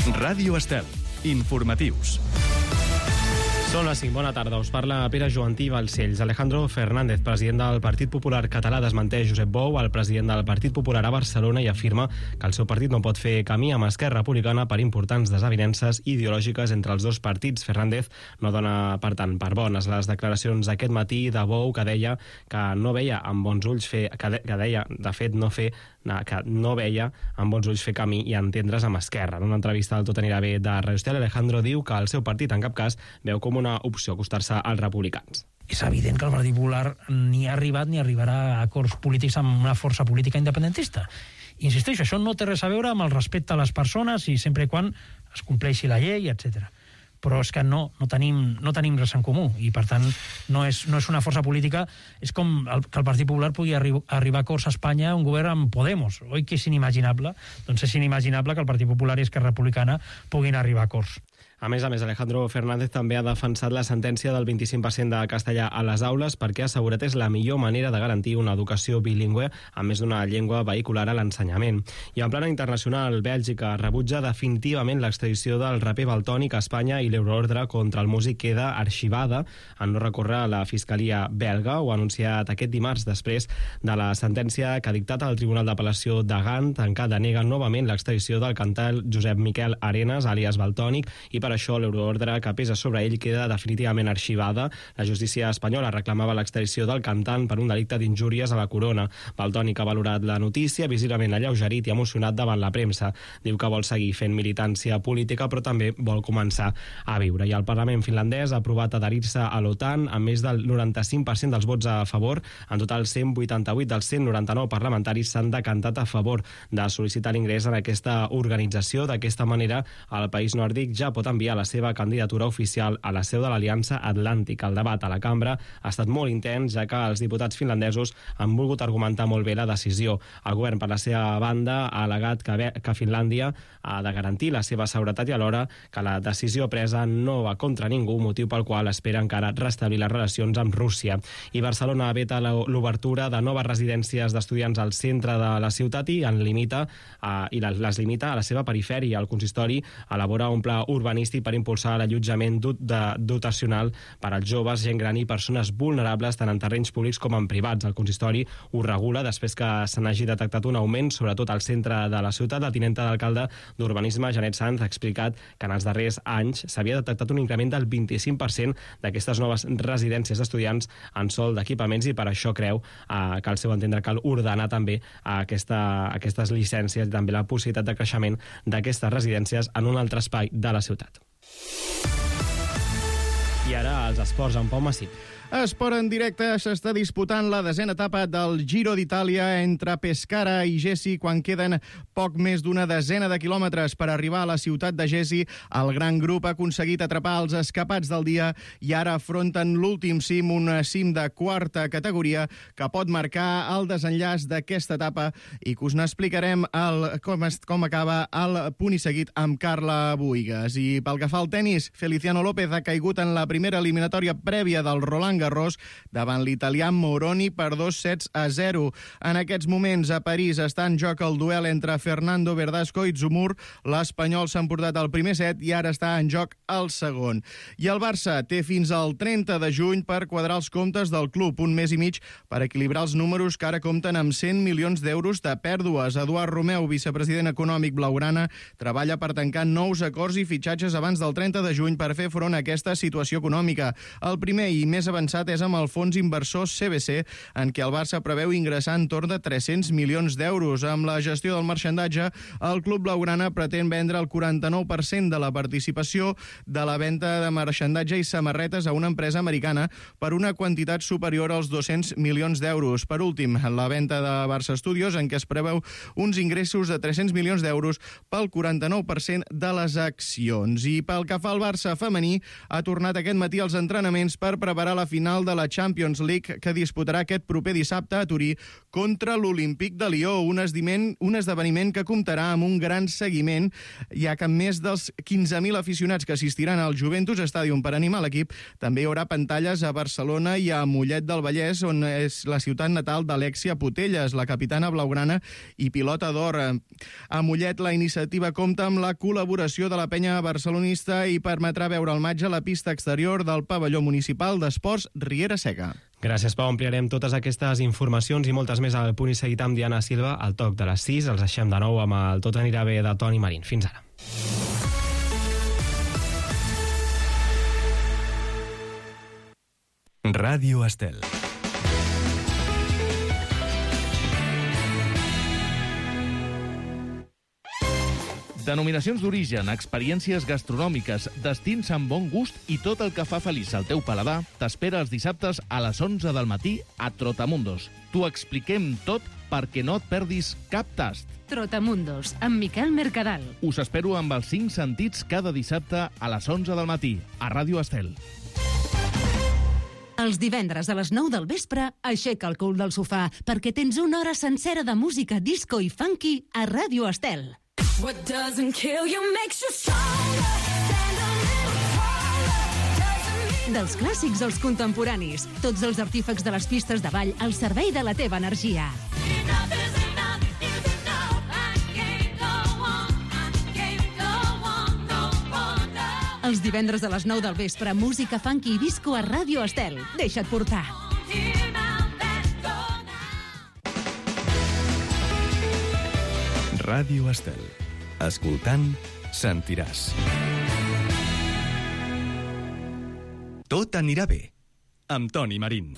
Ràdio Estel. Informatius. Són les 5. Bona tarda. Us parla Pere Joantí Balcells. Alejandro Fernández, president del Partit Popular català, desmenteix Josep Bou, el president del Partit Popular a Barcelona, i afirma que el seu partit no pot fer camí amb Esquerra Republicana per importants desavinences ideològiques entre els dos partits. Fernández no dona, per tant, per bones les declaracions aquest matí de Bou, que deia que no veia amb bons ulls fer camí i entendre's amb Esquerra. En una entrevista al Tot anirà bé de Radio Estel, Alejandro diu que el seu partit en cap cas veu com una opció acostar-se als republicans. És evident que el Partit Popular ni ha arribat ni arribarà a acords polítics amb una força política independentista. Insisteixo, això no té res a veure amb el respecte a les persones i sempre i quan es compleixi la llei, etc. Però és que no tenim res en comú i, per tant, no és una força política. És com que el Partit Popular pugui arribar a acords a Espanya, un govern amb Podemos. Oi que és inimaginable? Doncs és inimaginable que el Partit Popular i Esquerra Republicana puguin arribar a acords. A més, Alejandro Fernández també ha defensat la sentència del 25% de castellà a les aules perquè ha assegurat és la millor manera de garantir una educació bilingüe amb més d'una llengua vehicular a l'ensenyament. I en plana internacional, Bèlgica rebutja definitivament l'extradició del raper Valtònyc a Espanya i l'euroordre contra el músic queda arxivada en no recórrer a la Fiscalia belga. Ho ha anunciat aquest dimarts després de la sentència que ha dictat el Tribunal d'Apel·lació de Gant, en què denega novament l'extradició del cantant Josep Miquel Arenas, àlies Valtònyc, i per això l'euroordre que pesa sobre ell queda definitivament arxivada. La justícia espanyola reclamava l'extradició del cantant per un delicte d'injúries a la corona. Valtònyc ha valorat la notícia, visiblement alleugerit i emocionat davant la premsa. Diu que vol seguir fent militància política, però també vol començar a viure. I el Parlament finlandès ha aprovat adherir-se a l'OTAN amb més del 95% dels vots a favor. En total, 188 dels 199 parlamentaris s'han decantat a favor de sol·licitar l'ingrés en aquesta organització. D'aquesta manera, el país nòrdic ja pot enviar la seva candidatura oficial a la seu de l'Aliança Atlàntica. El debat a la cambra ha estat molt intens, ja que els diputats finlandesos han volgut argumentar molt bé la decisió. El govern, per la seva banda, ha al·legat que Finlàndia ha de garantir la seva seguretat i alhora que la decisió presa no va contra ningú, motiu pel qual espera encara restablir les relacions amb Rússia. I Barcelona veta l'obertura de noves residències d'estudiants al centre de la ciutat i les limita a la seva perifèria. El consistori elabora un pla urbanístic per impulsar l'allotjament dotacional per als joves, gent gran i persones vulnerables tant en terrenys públics com en privats. El consistori ho regula després que se n'hagi detectat un augment, sobretot al centre de la ciutat. La tinenta d'alcalde d'Urbanisme, Janet Sanz, ha explicat que en els darrers anys s'havia detectat un increment del 25% d'aquestes noves residències d'estudiants en sòl d'equipaments i per això creu que al seu entendre cal ordenar també aquestes llicències i també la possibilitat de creixement d'aquestes residències en un altre espai de la ciutat. I ara els esports amb Pau Massip. Esport en directe, s'està disputant la 10a etapa del Giro d'Itàlia entre Pescara i Gessi quan queden poc més d'una desena de quilòmetres per arribar a la ciutat de Gessi. El gran grup ha aconseguit atrapar els escapats del dia i ara afronten l'últim cim, un cim de quarta categoria que pot marcar el desenllaç d'aquesta etapa i que us n'explicarem com acaba el punt i seguit amb Carla Buigas. I pel que fa al tennis, Feliciano López ha caigut en la primera eliminatòria prèvia del Roland Garros davant l'italià Moroni per 2-0. En aquests moments a París està en joc el duel entre Fernando Verdasco i Zumur. L'espanyol s'ha emportat el primer set i ara està en joc el segon. I el Barça té fins al 30 de juny per quadrar els comptes del club, un mes i mig per equilibrar els números que ara compten amb 100 milions d'euros de pèrdues. Eduard Romeu, vicepresident econòmic blaugrana, treballa per tancar nous acords i fitxatges abans del 30 de juny per fer front a aquesta situació econòmica. El primer i més avançat és amb el fons inversor CVC, en què el Barça preveu ingressar entorn de 300 milions d'euros. Amb la gestió del marxandatge, el club blaugrana pretén vendre el 49% de la participació de la venda de marxandatge i samarretes a una empresa americana per una quantitat superior als 200 milions d'euros. Per últim, la venda de Barça Studios, en què es preveu uns ingressos de 300 milions d'euros pel 49% de les accions. I pel que fa al Barça femení, ha tornat aquest matí als entrenaments per preparar la final final de la Champions League que disputarà aquest proper dissabte a Turí contra l'Olímpic de Lió, un esdeveniment que comptarà amb un gran seguiment, ja que més dels 15.000 aficionats que assistiran al Juventus Stadium per animar l'equip, també hi haurà pantalles a Barcelona i a Mollet del Vallès, on és la ciutat natal d'Alexia Putellas, la capitana blaugrana i pilota d'or. A Mollet la iniciativa compta amb la col·laboració de la penya barcelonista i permetrà veure el matx a la pista exterior del pavelló municipal d'esports Riera Seca. Gràcies, Pau. Ampliarem totes aquestes informacions i moltes més al Punt i Seguit amb Diana Silva al toc de les 6. Els deixem de nou amb el Tot anirà bé de Toni Marín. Fins ara. Ràdio Estel. Denominacions d'origen, experiències gastronòmiques, destins amb bon gust i tot el que fa feliç al teu paladar t'espera els dissabtes a les 11 del matí a Trotamundos. T'ho expliquem tot perquè no et perdis cap tast. Trotamundos, amb Miquel Mercadal. Us espero amb els 5 sentits cada dissabte a les 11 del matí a Ràdio Estel. Els divendres a les 9 del vespre, aixeca el cul del sofà perquè tens una hora sencera de música disco i funky a Ràdio Estel. What doesn't kill you makes you stronger. Stand a little taller. Dels clàssics als contemporanis, tots els artífecs de les pistes de ball al servei de la teva energia. Enough is enough is enough. I can't go on. I can't go on no more now. Els divendres a les 9 del vespre, música funky i disco a Ràdio Estel. Deixa't portar. Here now, let's go now. Ràdio Estel. Escoltant, sentiràs. Tot anirà bé, amb Toni Marín.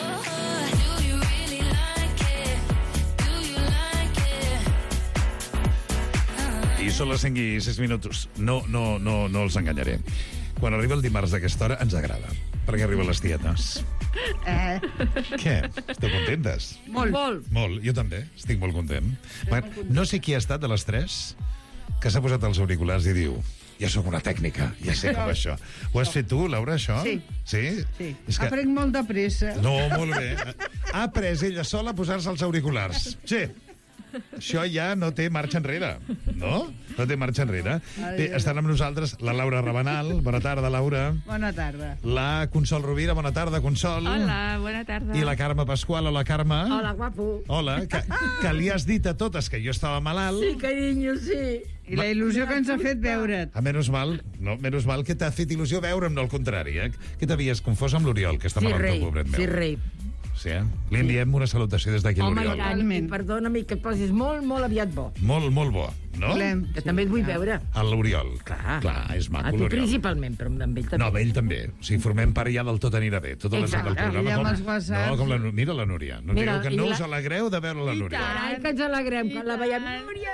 I són les 5 i 6 minuts. No els enganyaré. Quan arriba el dimarts d'aquesta hora ens agrada, perquè arriben les tietes. Què? Esteu contentes? Molt. Molt, jo també, estic molt content. No sé qui ha estat de les 3 que s'ha posat els auriculars i diu: ja sóc una tècnica, ja sé com això. Ho has fet tu, Laura, això? Sí. Sí? Sí. És que... Aprenc molt de pressa. No, molt bé. Ha après ella sola a posar-se els auriculars. Sí. Això ja no té marxa enrere, no? No té marxa enrere. Bé, estan amb nosaltres la Laura Rabanal. Bona tarda, Laura. Bona tarda. La Consol Rovira. Bona tarda, Consol. Hola, bona tarda. I la Carme Pasqual. Hola, Carme. Hola, guapo. Hola, que li has dit a totes que jo estava malalt. Sí, carinyo, sí. I la il·lusió que ens ha fet veure't. Menys mal que t'ha fet il·lusió veure'm, no al contrari, eh? Que t'havies confós amb l'Oriol, que està malalt el pobret meu. Sí, rei. Sí, eh? Li enviem una salutació des d'aquí a Home, l'Oriol. i perdona'm que et posis molt, molt aviat bo. Molt, molt bo, no? Que també et vull veure. A l'Oriol. Clar, és maco, a tu l'Oriol. principalment, però amb ell també. No, amb ell també. O sigui, formem part ja del Tot anirà bé. Tota la gent del Exacte. programa. I amb els whatsapps. No, com la, mira la Núria. No Mira, digueu que i no la- us alegreu de veure la Núria. Ai, que ens alegrem quan la veiem. Núria!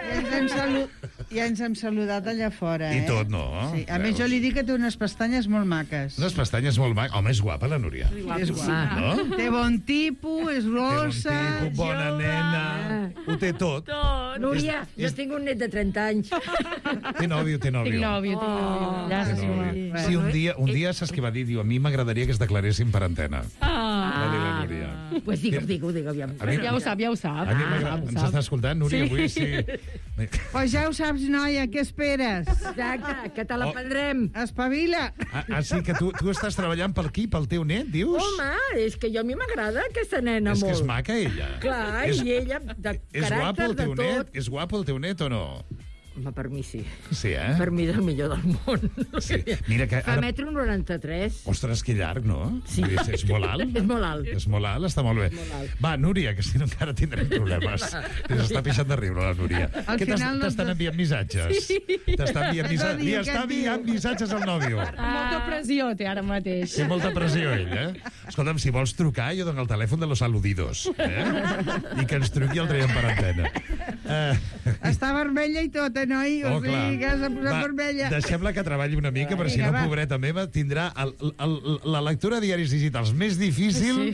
Ja ens hem saludat allà fora, I tot, no? Sí. A més, Veus? jo li dic que té unes pestanyes molt maques. Unes pestanyes molt maques. Home, és guapa, la Núria. És guapa. No? Té bon tipus, és Té bon rossa... tipus, bona nena. Ho té tot. Núria, jo tinc un net de 30 anys. Té nòvio, té nòvio. Tinc nòvio. Té nòvio. Sí, un dia saps què va dir? Diu, a mi m'agradaria que es declaressin per antena. Va dir la Núria. Pues digue-ho, aviam. A mi- Ja ho sap. A mi m'agrada. Ens està escoltant, Núria, avui? Sí. Pues ja ho saps, noia, què esperes? Exacte, que te la prendrem. Espavila. Sí, que tu estàs treballant per aquí, pel teu net, dius? Home, és que a mi m'agrada aquesta nena És molt. que és maca, ella. Clar, i ella, de És guapo caràcter, el de teu tot. net? És guapo el teu net o no? Home, per mi sí. Sí, eh? Per mi és el millor del món. Sí. Mira que Fa ara... 1,93 m. Ostres, que llarg, no? Sí. Vull dir, és molt alt. És molt alt. És molt alt, està molt bé. molt alt. Va, Núria, que si no encara tindrem problemes. S'està pixant de riure, la Núria. Al Què final no t'estan et- enviant missatges? T'està enviant missatges? Li està enviant missatges al nòvio. Molta pressió té ara mateix. Té molta pressió, ell, eh? Escolta'm, si vols trucar, jo dono el telèfon de los aludidos, I que ens truqui el traiem per antena. Està vermella i tot, noi? O sigui, clar. que s'ha posat Va, vermella. deixem-la que treballi una mica, perquè si Vinga, no, va. pobreta meva, tindrà la lectura de diaris digitals més difícil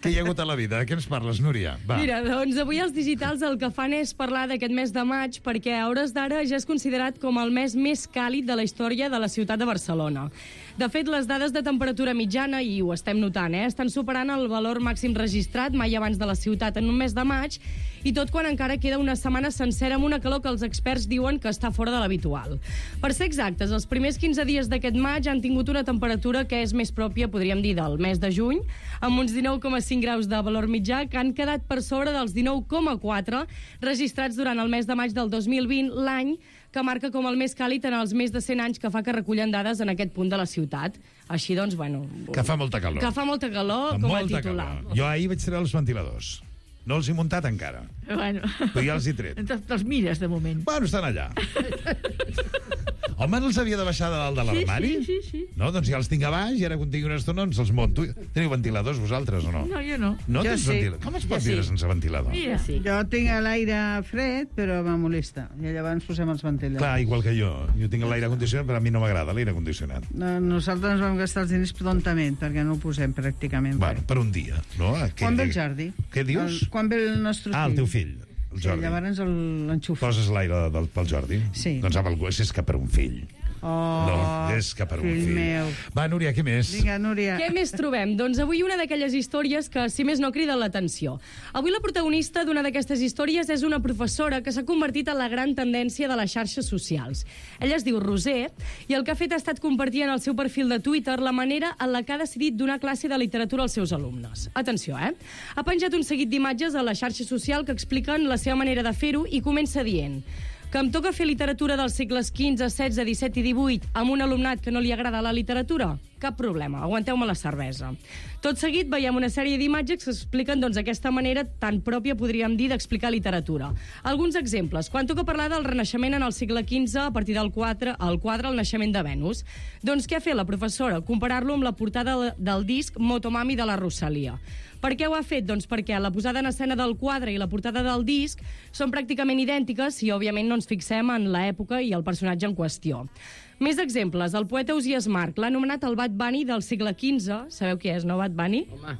Què hi ha hagut a la vida? De què ens parles, Núria? Va. Mira, doncs avui els digitals el que fan és parlar d'aquest mes de maig perquè a hores d'ara ja és considerat com el mes més càlid de la història de la ciutat de Barcelona. De fet, les dades de temperatura mitjana, i ho estem notant, estan superant el valor màxim registrat mai abans de la ciutat en un mes de maig, i tot quan encara queda una setmana sencera amb una calor que els experts diuen que està fora de l'habitual. Per ser exactes, els primers 15 dies d'aquest maig han tingut una temperatura que és més pròpia, podríem dir, del mes de juny, amb uns 19,5 graus de valor mitjà que han quedat per sobre dels 19,4 registrats durant el mes de maig del 2020, l'any que marca com el més càlid en els més de 100 anys que fa que recullen dades en aquest punt de la ciutat. Així doncs, bueno... Que fa molta calor. Que fa molta calor, com a titular. Calor. Jo ahir vaig treure els ventiladors. No els he muntat encara. Bueno. Però ja els he tret. Te'ls mires, de moment. Bueno, estan allà. Home, no els havia de baixar de dalt de l'armari? Sí. No, doncs ja els tinc a baix i ara quan tingui una estona els monto. Teniu ventiladors vosaltres o no? No, jo no. No Jo tens sí. ventilador? Com es pot Jo viure sí. sense ventilador? Mira, sí. Jo tinc l'aire fred, però me molesta. I llavors posem els ventiladors. Clar, igual que jo. Jo tinc l'aire condicionat, però a mi no m'agrada l'aire condicionat. Nosaltres ens vam gastar els diners prontament, perquè no ho posem pràcticament. Bueno, per un dia, no? Quan ve el Jordi? Què dius? Quan ve el nostre fill? El teu fill, el Sí, Jordi. llavors l'enxufo. Poses l'aire pel Jordi? Sí. Doncs amb algú és que per un fill. Oh, No, és que per un fill fill. meu. Va, Núria, què més? Vinga, Núria. Què més trobem? Doncs avui una d'aquelles històries que, si més no, criden l'atenció. Avui la protagonista d'una d'aquestes històries és una professora que s'ha convertit en la gran tendència de les xarxes socials. Ella es diu Roser i el que ha fet ha estat compartir en el seu perfil de Twitter la manera en la que ha decidit donar classe de literatura als seus alumnes. Atenció, Ha penjat un seguit d'imatges a la xarxa social que expliquen la seva manera de fer-ho i comença dient: que em toca fer literatura dels segles XV, XVI, XVII i XVIII amb un alumnat que no li agrada la literatura? Cap problema, aguanteu-me la cervesa. Tot seguit veiem una sèrie d'imatges que expliquen doncs, aquesta manera tan pròpia, podríem dir, d'explicar literatura. Alguns exemples. Quan toca parlar del Renaixement en el segle XV, a partir del quadre El naixement de Venus. Doncs què ha fet la professora? Comparar-lo amb la portada del disc Motomami de la Rosalia. Per què ho ha fet? Doncs perquè la posada en escena del quadre i la portada del disc són pràcticament idèntiques si, òbviament, no ens fixem en l'època i el personatge en qüestió. Més exemples. El poeta Ausiàs March l'ha anomenat el Bad Bunny del segle XV. Sabeu qui és, no, Bad Bunny? Home,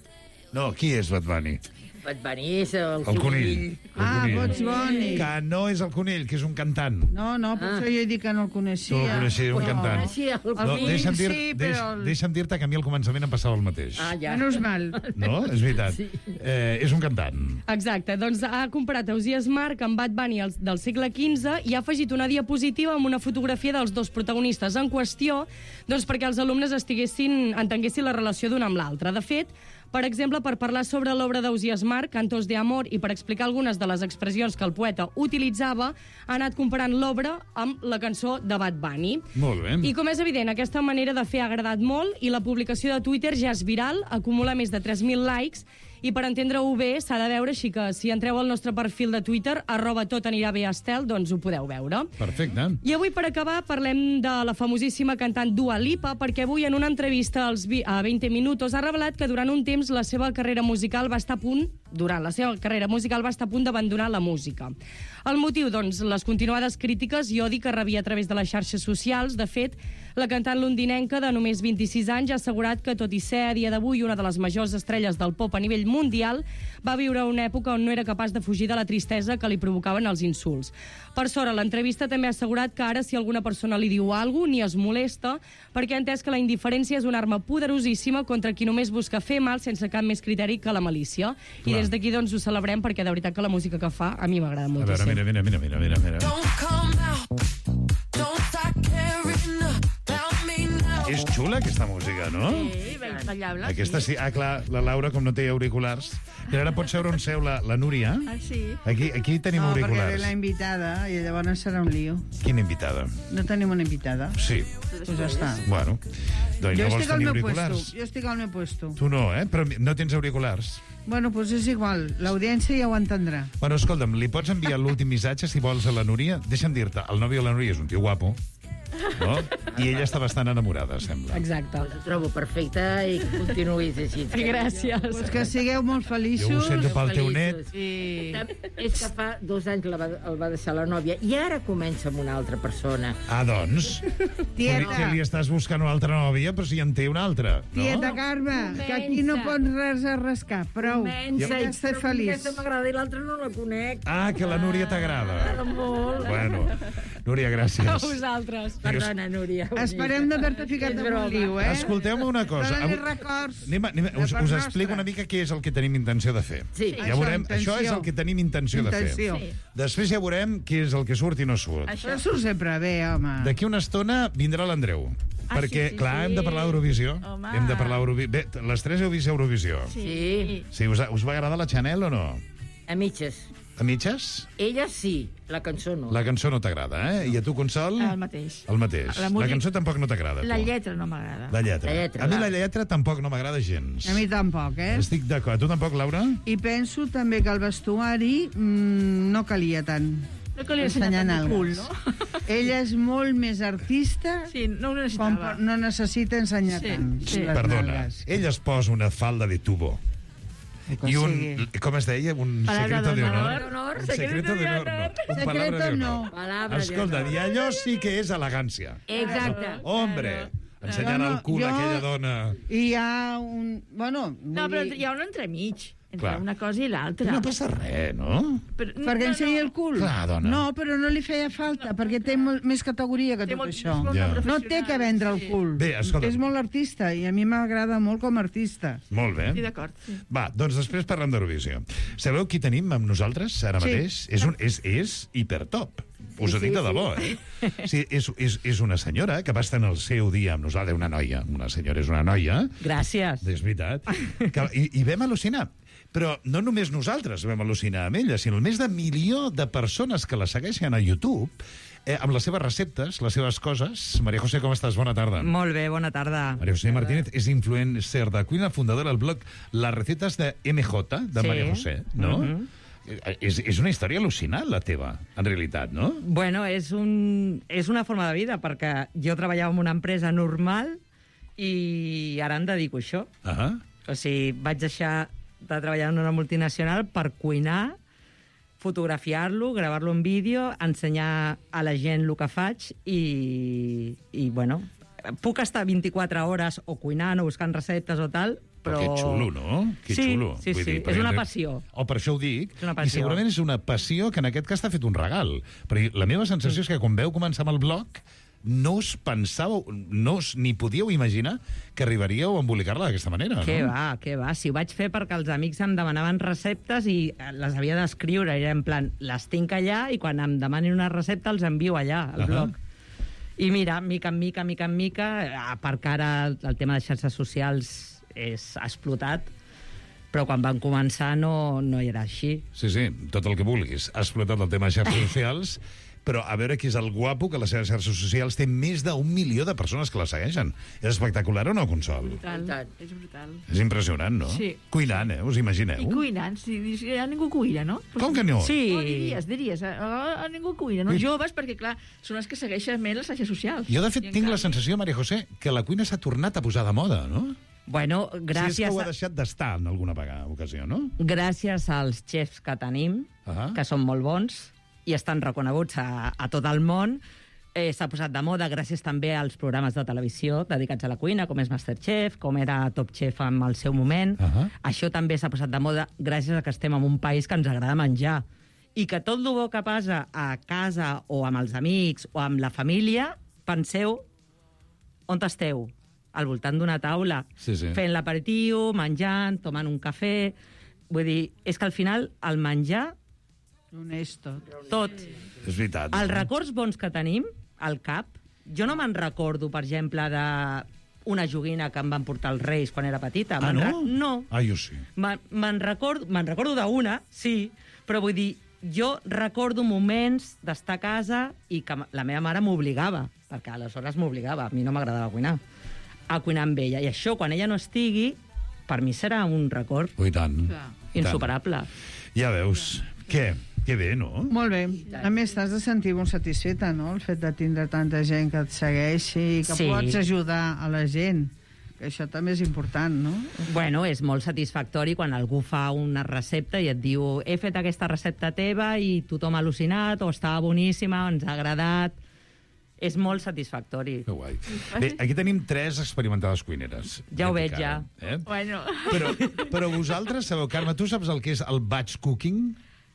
No, qui és Bad Bunny? Bad Bunny és el conill. Boig Bunny. Que no és el conill, que és un cantant. No, per això jo he dit que no el coneixia. Tu el coneixies, un cantant. Sí, el No, fill, sí, però deixa'm dir-te que a mi al començament em passava el mateix. ja. Menys mal. No? És veritat. Sí. És un cantant. Exacte, doncs ha comparat Ausiàs March amb Bad Bunny del segle XV i ha afegit una diapositiva amb una fotografia dels dos protagonistes en qüestió, doncs perquè els alumnes entenguessin la relació d'un amb l'altre. De fet, per exemple, per parlar sobre l'obra d'Ausiàs March, Cantos de Amor, i per explicar algunes de les expressions que el poeta utilitzava, ha anat comparant l'obra amb la cançó de Bad Bunny. Molt bé. I com és evident, aquesta manera de fer ha agradat molt i la publicació de Twitter ja és viral, acumula més de 3.000 likes, i per entendre-ho bé s'ha de veure, així que si entreu al nostre perfil de Twitter, @totanirabéestel, doncs ho podeu veure. Perfecte. I avui, per acabar, parlem de la famosíssima cantant Dua Lipa, perquè avui en una entrevista a 20 Minutos ha revelat que durant un temps la seva carrera musical va estar a punt d'abandonar la música. El motiu, doncs, les continuades crítiques i odi que rebia a través de les xarxes socials. De fet, la cantant londinenca de només 26 anys ha assegurat que, tot i ser a dia d'avui una de les majors estrelles del pop a nivell mundial, va viure una època on no era capaç de fugir de la tristesa que li provocaven els insults. Per sort, a l'entrevista també ha assegurat que ara si alguna persona li diu alguna cosa ni es molesta, perquè ha entès que la indiferència és una arma poderosíssima contra qui només busca fer mal sense cap més criteri que la malícia. I des d'aquí doncs ho celebrem perquè de veritat que la música que fa a mi m'agrada A moltíssim. veure, mira. És xula aquesta música, no? Sí, ballable. Aquesta sí. Ah, clar, la Laura, com no té auriculars. I ara pot seure on seu la Núria. Ah, sí. Aquí tenim No, perquè ve auriculars. la invitada i llavors serà un lío. Quina invitada? No tenim una invitada. Sí. Pues ja està. Bueno, doncs Jo no vols estic al tenir meu auriculars? puesto. Jo estic al meu puesto. Tu no, però no tens auriculars. Bueno, pues és igual. L'audiència ja ho entendrà. Bueno, escolta'm, li pots enviar l'últim missatge, si vols, a la Núria? Deixa'm dir-te, el nòvio de la Núria és un tio guapo. no? I ella està bastant enamorada, sembla. Exacte. Ho trobo perfecte i que continuïs així. Gràcies. Pues que sigueu molt feliços. Jo ho sento pel teu net. I... És que fa 2 anys el va deixar la nòvia i ara comença amb una altra persona. Ah, doncs. Tieta. Que li estàs buscant una altra nòvia, però si en té una altra. Tieta Carme, que aquí no pots res a rascar. Prou. Comença Ja estic feliç. Aquesta m'agrada i l'altra no la conec. Ah, que la Núria t'agrada. Molt. Bueno, Núria, gràcies. A vosaltres. Perdona, Núria. Esperem d'haver-te ficat en un liu, eh? Escolteu-me una cosa. Dóna-li records. Us explico una mica què és el que tenim intenció de fer. Sí. Ja veurem, això és el que tenim intenció de fer. Intenció. Després ja veurem què és el que surt i no surt. Això surt sempre bé, home. D'aquí una estona vindrà l'Andreu. Perquè, clar, hem de parlar d'Eurovisió. Hem de parlar d'Eurovisió. Bé, les tres heu vist Eurovisió. Sí. Sí, us va agradar la Chanel o no? A mitges. A mitges? Ella sí, la cançó no. La cançó no t'agrada, eh? I a tu, Consol? El mateix. El mateix. La cançó tampoc no t'agrada, La tu. lletra no m'agrada. La lletra. La lletra, A mi va. la lletra tampoc no m'agrada gens. A mi tampoc, eh? Estic d'acord. Tu tampoc, Laura? I penso també que el vestuari no calia tant. No calia ensenyar tant de cul, no? Ella és molt més artista, Sí, no ho necessitava. no necessita ensenyar tant. sí. les Perdona, nalgues. ella es posa una falda de tubo. I un, com es deia? Un Palabra secreto de d'honor. honor. Un secreto de honor, no. Un Secreto palabra de no. honor. Palabra de Escolta, honor. i allò sí que és elegància. Exacte. Hombre, ensenyant el cul a aquella dona. I hi ha un... Bueno, No, però hi ha un entremig. Entre Clar. una cosa i l'altra. No passa res, no? Però, perquè ensenyi el cul. Clar, dona. No, però no li feia falta, perquè té més categoria que Té tot molt- això. molt Ja. No té que vendre el cul. Bé, escolta. És molt artista i a mi m'agrada molt com a artista. Molt bé. Sí, d'acord. Sí. Va, doncs després parlem d'Eurovisió. Sabeu qui tenim amb nosaltres ara Sí. mateix? És hipertop. Us ho dic de debò, eh? Sí, és una senyora que va estar en el seu dia amb nosaltres, una noia. Una senyora és una noia, Gràcies. és veritat. I vam al·lucinar. Però no només nosaltres vam al·lucinar amb ella, sinó el més de 1 milió de persones que la segueixen a YouTube amb les seves receptes, les seves coses. María José, com estàs? Bona tarda. Molt bé, bona tarda. María José Martínez és influencer de cuina, fundadora del blog Las Recetas de MJ, de Sí. María José, no? És una història al·lucinant, la teva, en realitat, no? Bueno, és una forma de vida, perquè jo treballava en una empresa normal i ara em dedico a això. O sigui, vaig deixar de treballar en una multinacional per cuinar, fotografiar-lo, gravar-lo en vídeo, ensenyar a la gent el que faig i bueno, puc estar 24 hores o cuinant o buscant receptes o tal, però... Que xulo, no? Que sí, xulo. Sí, Vull sí, dir, és perquè una en passió. O per això ho dic. És una I passió. segurament és una passió que en aquest cas t'ha fet un regal. Perquè la meva sensació és que quan veu començar amb el blog no us pensàveu, ni podíeu imaginar que arribaríeu a embolicar-la d'aquesta manera, Què no? va, què va. Si ho vaig fer perquè els amics em demanaven receptes i les havia d'escriure. Era en plan, les tinc allà i quan em demanin una recepta els envio allà, al blog. I mira, mica en mica, a part que ara el tema de xarxes socials ha explotat, però quan van començar no era així. Sí, tot el que vulguis. Ha explotat el tema de xarxes socials, però a veure qui és el guapo que a les seves xarxes socials té més d'1 milió de persones que la segueixen. És espectacular o no, Consol? Brutal. És brutal. És impressionant, no? Sí. Cuinant, us imagineu? I cuinant, sí, ja ningú cuina, no? Com que no? Sí. No, diries, ningú cuina, no? Joves, perquè, clar, són els que segueixen més les xarxes socials. Jo, de fet, I en tinc la canvi- sensació, María José, que la cuina s'ha tornat a posar de moda, no? Bueno, Si és gràcies, que ho ha deixat d'estar en alguna ocasió, no? gràcies als xefs que tenim, que són molt bons i estan reconeguts a tot el món, s'ha posat de moda gràcies també als programes de televisió dedicats a la cuina, com és Masterchef, com era Top Chef en el seu moment. Això també s'ha posat de moda gràcies a que estem en un país que ens agrada menjar. I que tot el bo que passa a casa o amb els amics o amb la família, penseu on esteu? Al voltant d'una taula, fent l'aperitiu, menjant, tomant un cafè... Vull dir, és que al final el menjar... Honesto. Tot. És veritat. Els records bons que tenim al cap, jo no me'n recordo, per exemple, de una joguina que em van portar els Reis quan era petita. Ah, no? No. Ah, jo sí. Me'n recordo d'una, sí, però vull dir, jo recordo moments d'estar a casa i que la meva mare m'obligava, perquè aleshores m'obligava, a mi no m'agradava cuinar, a cuinar amb ella. I això, quan ella no estigui, per mi serà un record I tant. insuperable. Ja veus. Què? Que bé, no? Molt bé. A més, t'has de sentir molt satisfeta, no?, el fet de tindre tanta gent que et segueixi i que pots ajudar a la gent. Que això també és important, no? Bueno, és molt satisfactori quan algú fa una recepta i et diu he fet aquesta recepta teva i tothom ha al·lucinat, o estava boníssima, ens ha agradat. És molt satisfactori. Que guai. Bé, aquí tenim 3 experimentades cuineres. Ja ho veig, ja. Bueno. Però vosaltres sabeu, Carme, tu saps el que és el batch cooking?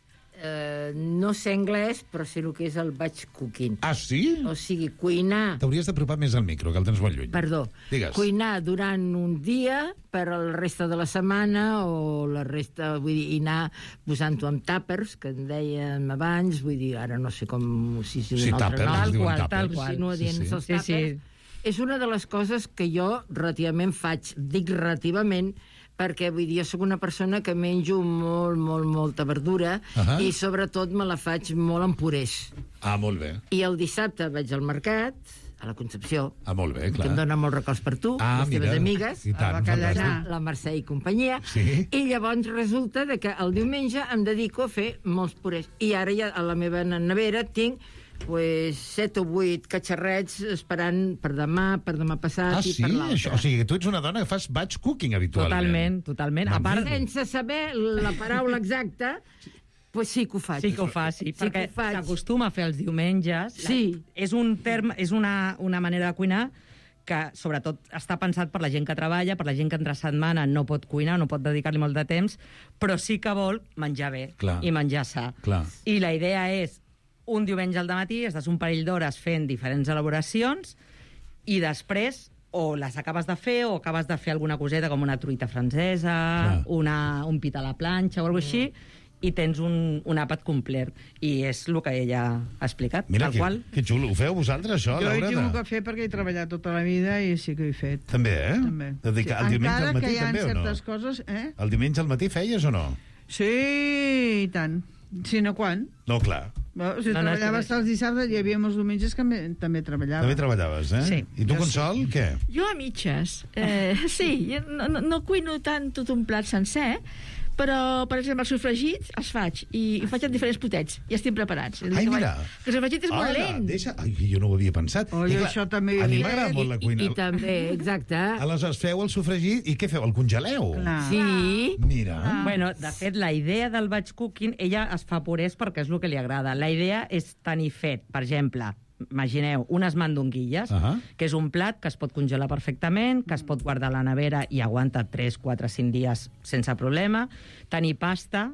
No sé anglès, però sé el que és el batch cooking. Ah, sí? O sigui, cuinar... T'hauries d'apropar més al micro, que el tens molt lluny. Perdó. Digues. Cuinar durant un dia per al resta de la setmana o la resta, vull dir, i anar posant-ho amb tàpers, que en dèiem abans, vull dir, ara no sé com... Si Sí, un altre tàpers, nom. es diuen Tal tàpers. qual. Continua dient els tàpers. És una de les coses que jo relativament faig. Dic relativament perquè, vull dir, jo soc una persona que menjo molta verdura i sobretot me la faig molt en purés. Ah, molt bé. I el dissabte vaig al mercat, a la Concepció, Ah, molt bé, que clar. em dona molts records per tu, Ah, les teves mira. amigues, I tant, fantàstic. la Mercè i companyia, Sí. i llavors resulta de que el diumenge em dedico a fer molts purés. I ara ja a la meva nevera tinc pues, 7 o 8 catxarrets esperant per demà passat Ah, i sí? per l'altre. O sigui, que tu ets una dona que fas batch cooking habitualment. Totalment. A A part, Sense saber la paraula exacta, pues sí que ho faig. sí que ho fa, sí, perquè que ho faig. s'acostuma a fer els diumenges. Sí. És un terme, és una manera de cuinar que sobretot està pensat per la gent que treballa, per la gent que entre setmana no pot cuinar, no pot dedicar-li molt de temps, però sí que vol menjar bé i menjar sa. Clar. I la idea és un diumenge al dematí, estàs un parell d'hores fent diferents elaboracions i després o les acabes de fer o acabes de fer alguna coseta com una truita francesa, un pit a la planxa o alguna cosa així, i tens un àpat complet. I és el que ella ha explicat. Mira, tal qual. que xulo. Ho feu vosaltres, això, Jo hi Laura? tinc que fer perquè he treballat tota la vida i sí que ho he fet. També, eh? També. Dedicar el diumenge Encara al matí que hi ha també, o no? certes coses... El diumenge al matí feies o no? Sí, i tant. Si no, quan? No, clar. Bueno, si treballava fins els dissabtes, hi havia molts diumenges que també treballava. També treballaves, eh? Sí. I tu, Jo Consol, què? Jo a mitges. Sí, jo no cuino tant tot un plat sencer, però, per exemple, els sofregits els faig, i ho faig en diferents potets, ja estic preparats. Ai, mira. Que el sofregit és molt lent. Ai, jo no ho havia pensat. Oi, I clar, això també ho a mi he m'agrada fet. molt la cuina. I també, exacte. Aleshores, feu el sofregit i què feu? El congeleu? Sí. Mira. Bueno, de fet, la idea del batch cooking, ella es fa purés perquè és el que li agrada. La idea és tenir fet, per exemple, imagineu, unes mandonguilles, que és un plat que es pot congelar perfectament, que es pot guardar a la nevera i aguanta 3, 4, 5 dies sense problema. Tenir pasta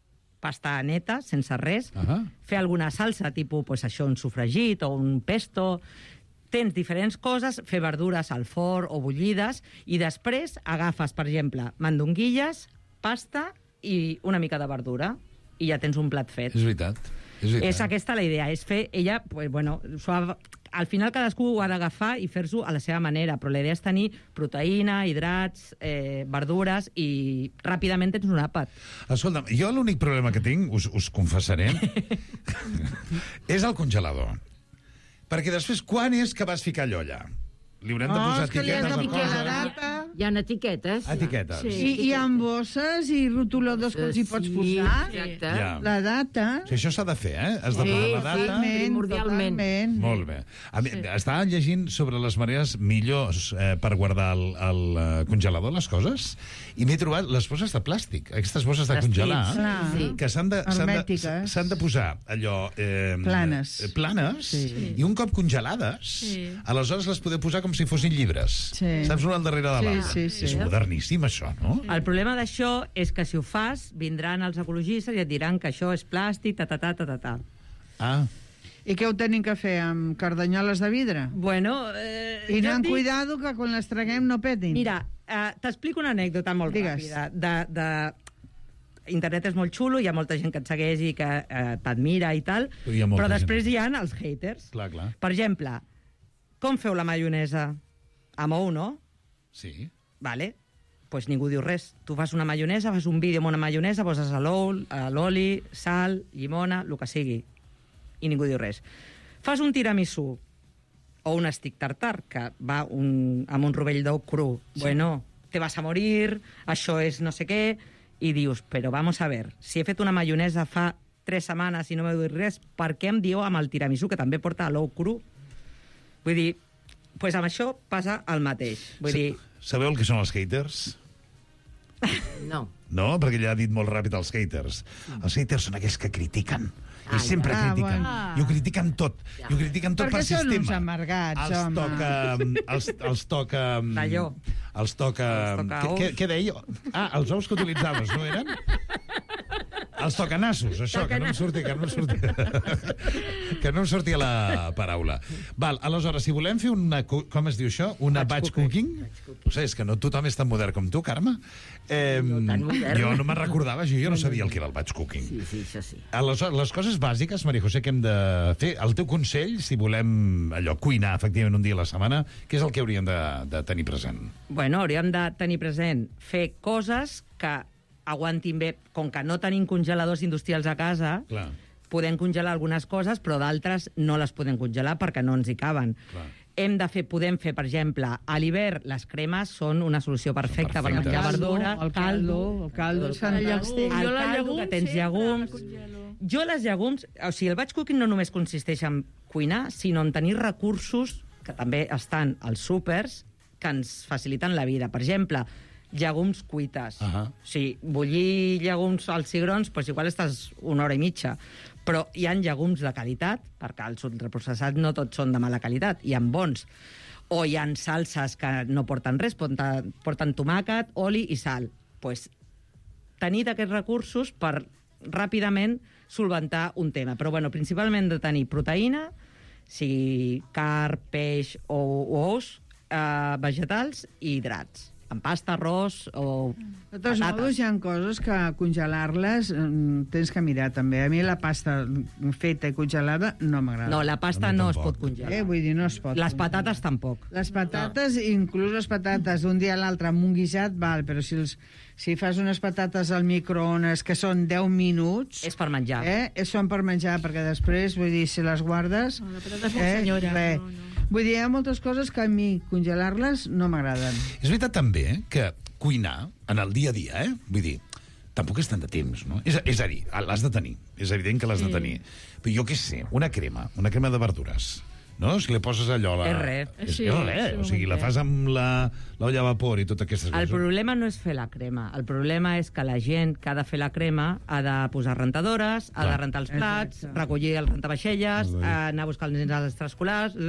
neta, sense res. Fer alguna salsa, tipus, pues, això, un sofregit o un pesto. Tens diferents coses, fer verdures al forn o bullides, i després agafes, per exemple, mandonguilles, pasta i una mica de verdura, i ja tens un plat fet. És veritat. És aquesta la idea, és fer ella, pues, bueno, al final cadascú ho ha d'agafar i fer-s'ho a la seva manera, però la idea és tenir proteïna, hidrats, verdures, i ràpidament tens un àpat. Escolta'm, jo l'únic problema que tinc, us confessaré, és el congelador. Perquè després, quan és que vas ficar allò allà? Li haurem de posar etiquetes a coses. Hi ha etiquetes. Etiquetes. Sí, i amb bosses i rotuladors que els hi pots posar. Exacte. Ja. La data. Sí, això s'ha de fer, eh? Has de posar la data. primordialment. Molt bé. Estava llegint sobre les maneres millors per guardar al congelador les coses, i m'he trobat les bosses de plàstic, aquestes bosses de congelar, que s'han de posar allò... Planes. Planes, i un cop congelades, aleshores les podeu posar com si fossin llibres. Saps, una al darrere de l'altre. És moderníssim, això, no? El problema d'això és que si ho fas, vindran els ecologistes i et diran que això és plàstic, ta. Ah. I què ho tenim que fer, amb cardanyoles de vidre? Bueno... I anant cuidado que quan les traguem no petin. Mira, t'explico una anècdota molt ràpida. Internet és molt xulo, hi ha molta gent que et segueix i que t'admira i tal, però després hi ha els haters. Clar. Per exemple, com feu la maionesa? Amb ou, no? Sí. Vale. Pues ningú diu res. Tu fas una maionesa, fas un vídeo amb una maionesa, poses l'oli, sal, llimona, el que sigui. I ningú diu res. Fas un tiramisú o un stick tartar, que va amb un rovell d'ou cru. Bueno, te vas a morir, això és no sé què, i dius, però vamos a ver, si he fet una maionesa fa 3 setmanes i no m'heu dit res, per què em dieu amb el tiramisú, que també porta l'ou cru? Vull dir, pues amb això passa el mateix. Vull dir... Sabeu el que són els haters? No. No? Perquè ella ha dit molt ràpid els haters. Els haters són aquells que critiquen. I sempre critiquen. I ho critiquen tot. I ho critiquen tot per sistema. Perquè són uns amargats, home. Els toca... D'allò. Els toca... Què deia? Ah, els ous que utilitzaves, no eren? Els tocanassos, això, que no em sortia, que no em sortia la paraula. Val, aleshores, si volem fer una... Com es diu això? Una batch cooking? No sé, és que no tothom és tan modern com tu, Carme. No tan modern. Jo no me'n recordava, jo no sabia el que era el batch cooking. Sí, això sí. Aleshores, les coses bàsiques, Maria José, que hem de fer, el teu consell, si volem allò cuinar efectivament un dia a la setmana, què és el que hauríem de tenir present? Bueno, hauríem de tenir present fer coses que aguantin bé, com que no tenim congeladors industrials a casa, Clar. podem congelar algunes coses, però d'altres no les podem congelar perquè no ens hi caben. Clar. Podem fer, per exemple, a l'hivern les cremes són una solució perfecta per menjar verdura. El caldo és fantàstic. El caldo, que tens llegums. Jo les llegums... O sigui, el batch cooking no només consisteix en cuinar, sinó en tenir recursos, que també estan als súpers, que ens faciliten la vida. Per exemple, llegums cuites. O sigui, bullir llegums als cigrons, doncs igual estàs 1 hora i mitja. Però hi ha llegums de qualitat, perquè els ultraprocessats no tots són de mala qualitat, hi ha bons. O hi ha salses que no porten res, porten tomàquet, oli i sal. Doncs tenir aquests recursos per ràpidament solventar un tema. Però bueno, principalment de tenir proteïna, sigui carn, peix o ous, vegetals i hidrats. En pasta, arròs o De totes modos, hi ha coses que congelar-les tens que mirar també. A mi la pasta feta i congelada no m'agrada. No, la pasta no es pot congelar. Vull dir, no es pot. Les patates tampoc. Les patates, inclús les patates d'un dia a l'altre amb un guisat, val, però si fas unes patates al microones que són 10 minuts... És per menjar. Són per menjar, perquè després, vull dir, si les guardes... La patata és molt senyora. No. Vull dir, hi ha moltes coses que a mi congelar-les no m'agraden. És veritat també que cuinar en el dia a dia, vull dir, tampoc és tant de temps, no? És a dir, l'has de tenir. És evident que l'has de tenir. Però jo què sé, una crema de verdures, no? Si li poses allò... És res. És res. O sigui, la fas amb l'olla a vapor i totes aquestes coses. El problema no és fer la crema. El problema és que la gent que ha de fer la crema ha de posar rentadores, ha de rentar els plats, recollir el rentavaixelles, anar a buscar els nens als extraescolars...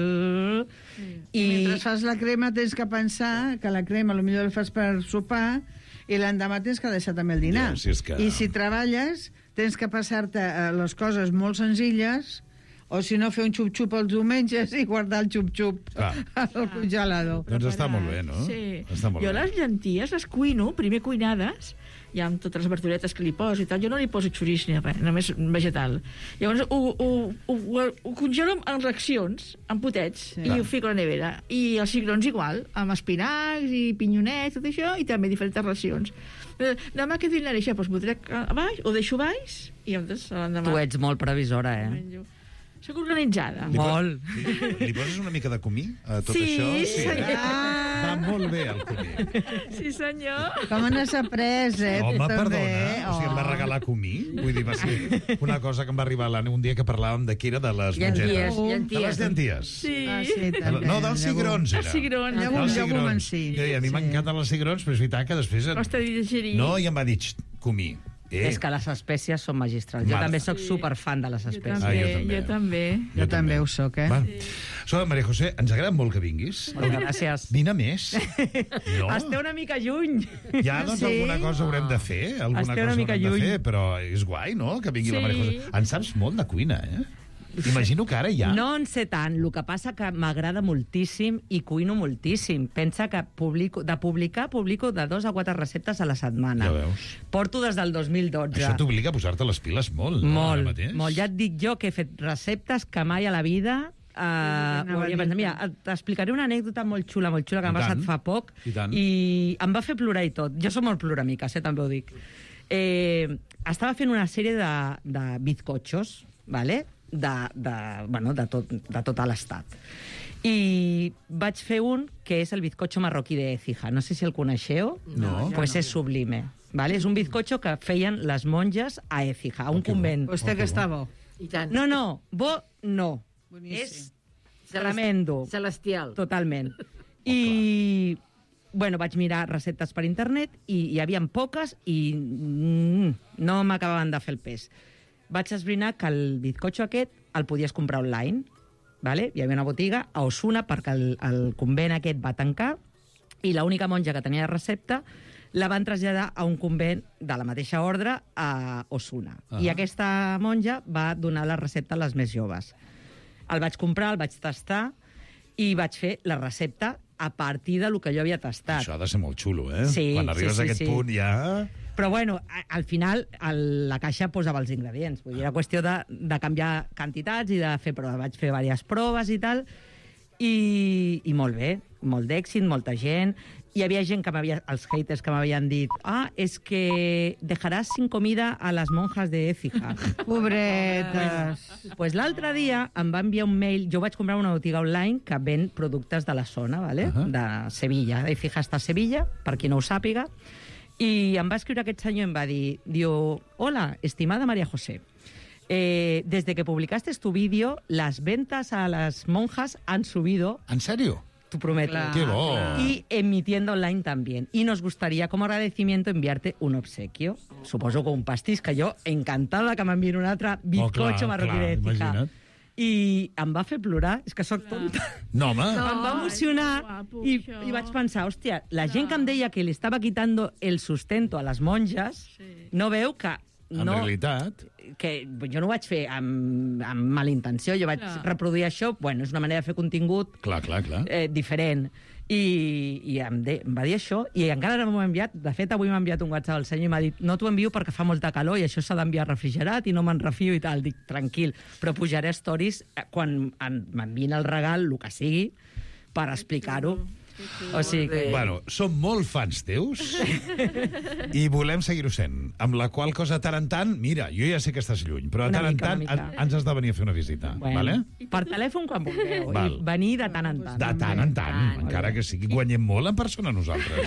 I mentre fas la crema tens que pensar que la crema potser la fas per sopar i l'endemà tens que deixar també el dinar. I si treballes tens que passar-te les coses molt senzilles, o si no, fer un xup-xup els diumenges i guardar el xup-xup al congelador. Doncs està molt bé, no? Sí. Està molt Jo bé. les llenties les cuino, primer cuinades, ja amb totes les verduretes que li poso i tal. Jo no li poso xoriç ni res, només vegetal. Llavors ho congelo en racions, en potets, i ho fico a la nevera. I els cigrons igual, amb espinacs i pinyonets, tot això, i també diferents racions. Demà que dinaré això, doncs m'ho trec a baix, ho deixo baix, i llavors l'endemà... Tu ets molt previsora, Soc organitzada. Molt. Li poses una mica de comí a tot Sí, això? senyor. Va molt bé, el comí. Sí, senyor. Com n'has après, Home, tu també. perdona, o sigui, em va regalar comí. Vull dir, va ser una cosa que em va arribar un dia que parlàvem de què era, de les mongetes. De les llenties. Sí. També. No, dels cigrons, era. Els cigrons. Llegum en si. I a mi m'encanten els cigrons, però és veritat que després... Costa de digerir. No, i em va dir, comí. És que les espècies són magistrals. Jo també sóc superfan de les espècies. Jo també. Jo també ho soc, Escolta, Maria José, ens agrada molt que vinguis. Gràcies. Vine més. No? Esteu una mica lluny. Ja, doncs, alguna cosa haurem de fer. Alguna cosa haurem de fer, però és guai, no?, que vingui la Maria José. En saps molt de cuina, Imagino que ara ja... No en sé tant, el que passa que m'agrada moltíssim i cuino moltíssim. Pensa que publico de 2 a 4 receptes a la setmana. Ja veus. Porto des del 2012. Això t'obliga a posar-te les piles molt, no? Ara mateix. Molt. Ja et dic jo que he fet receptes que mai a la vida... Mira, t'explicaré una anècdota molt xula que m'ha passat fa poc i em va fer plorar i tot. Jo som molt ploramiques, també ho dic. Estava fent una sèrie de bizcochos, ¿vale?, de tot l'estat. I vaig fer un que és el bizcocho marroquí de Écija. No sé si el coneixeu. No. Pues és sublime. ¿vale? És un bizcocho que feien les monges a Écija, a un convent. Vostè que està bo. I tant. No, bo no. Boníssim. És tremendo. Celestial. Totalment. I, bueno, vaig mirar receptes per internet i hi havia poques i no m'acabaven de fer el pes. Vaig esbrinar que el bizcocho aquest el podies comprar online, ¿vale? Hi havia una botiga a Osuna perquè el convent aquest va tancar i l'única monja que tenia recepta la van traslladar a un convent de la mateixa ordre a Osuna. I aquesta monja va donar la recepta a les més joves. El vaig comprar, el vaig tastar i vaig fer la recepta a partir de lo que jo havia tastat. Això ha de ser molt xulo, eh? Sí, Quan arribes a aquest punt ja... Però, bueno, al final la caixa posava els ingredients. Vull dir, era qüestió de canviar quantitats i de fer proves. Vaig fer diverses proves i tal, i molt bé, molt d'èxit, molta gent. Hi havia gent els haters que m'havien dit és que dejaràs sin comida a les monjas de Écija. Pobretes. Pues l'altre dia em va enviar un mail, jo vaig comprar una botiga online que ven productes de la zona, ¿vale? De Sevilla. Écija està a Sevilla, per qui no ho sàpiga, i em va escriure aquest senyor i em va dir, hola, estimada María José, desde que publicaste tu vídeo, las ventas a las monjas han subido. ¿En serio? Tú prometo. Claro, ¡qué bo! Y emitiendo online también. Y nos gustaría, como agradecimiento, enviarte un obsequio. Suposo que un pastís, que jo, encantada que m'enviïn un altre bizcocho marroquí de Écija. Imagina't. I em va fer plorar, és que sóc tonta. No, home. Em va emocionar i vaig pensar, hòstia, la gent que em deia que li estava quitando el sustento a les monges no veu que En no, realitat... que jo no ho vaig fer amb mala intenció, jo vaig reproduir això, bueno, és una manera de fer contingut Clar. diferent. I em va dir això, i encara no m'ho ha enviat. De fet, avui m'ha enviat un WhatsApp al senyor i m'ha dit, no t'ho envio perquè fa molta calor i això s'ha d'enviar refrigerat i no me'n refio i tal. Dic, tranquil, però pujaré stories quan m'enviïn el regal, el que sigui, per explicar-ho. O sigui que... Bueno, som molt fans teus i volem seguir-ho sent. Amb la qual cosa, tant en tant, mira, jo ja sé que estàs lluny, però tant en tant ens has de venir a fer una visita. Bueno, vale? Per telèfon quan vulgueu, i venir de tant en tant. De tant en tant, encara que sigui guanyem molt en persona nosaltres.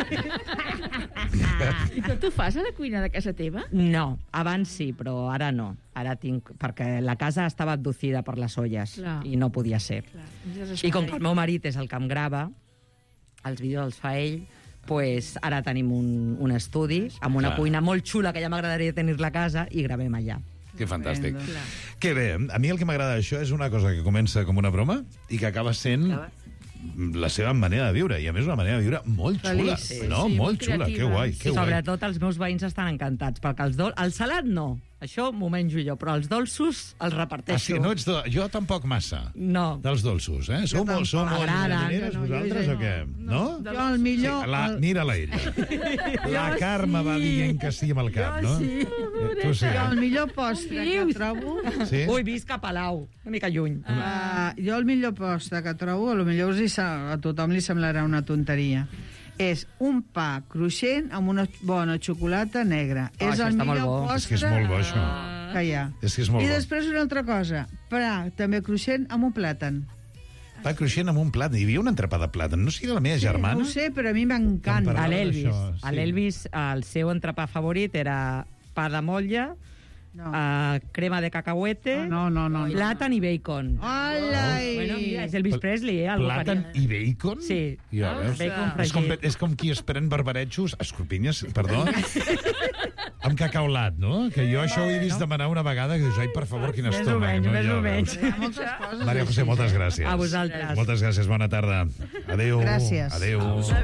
I però tu fas a la cuina de casa teva? No, abans sí, però ara no. Ara tinc... Perquè la casa estava abducida per les olles i no podia ser. I com que el meu marit és el que em grava, els vídeos els fa ell, pues ara tenim un estudi amb una cuina molt xula que ja m'agradaria tenir-la a casa i gravem allà. Que fantàstic. Que bé, a mi el que m'agrada d'això és una cosa que comença com una broma i que acaba sent la seva manera de viure, i a més una manera de viure molt xula. No? Molt xula, que guai, que guai. Sobretot els meus veïns estan encantats, perquè el salat no, això m'ho menjo jo, però els dolços els reparteixo. No ets jo tampoc massa. No. Dels dolços, eh? Sou molt imagineres vosaltres o què? No? Jo el millor... Mira-la ella. La Carme va dient que sí amb el cap, no? Tu sí. Jo el millor postre que trobo... Ui, visc a Palau, una mica lluny. Jo el millor postre que trobo, a tothom li semblarà una tonteria, és un pa cruixent amb una bona xocolata negra. És el millor postre... És que és molt bo, això. Que hi ha. És que és molt bo. I després una altra cosa, pa també cruixent amb un plàtan. Pa cruixent amb un plàtan. Hi havia un entrepà de plàtan. No sé si era la meva germana? No ho sé, però a mi m'encanta. A l'Elvis, el seu entrepà favorit era pa de motlla, crema de cacahuete, plàtan i bacon. Bueno, mira, és Elvis Presley, Plàtan i bacon? Sí. És com qui es pren barbaretxos, escorpinyes, perdó, amb cacaulat, no? Que jo això ho he vist demanar una vegada, que dius, ai, per favor, quin estómac. Més o menys. Maria José, moltes gràcies. A vosaltres. Moltes gràcies, bona tarda. Adéu. Gràcies. Adéu.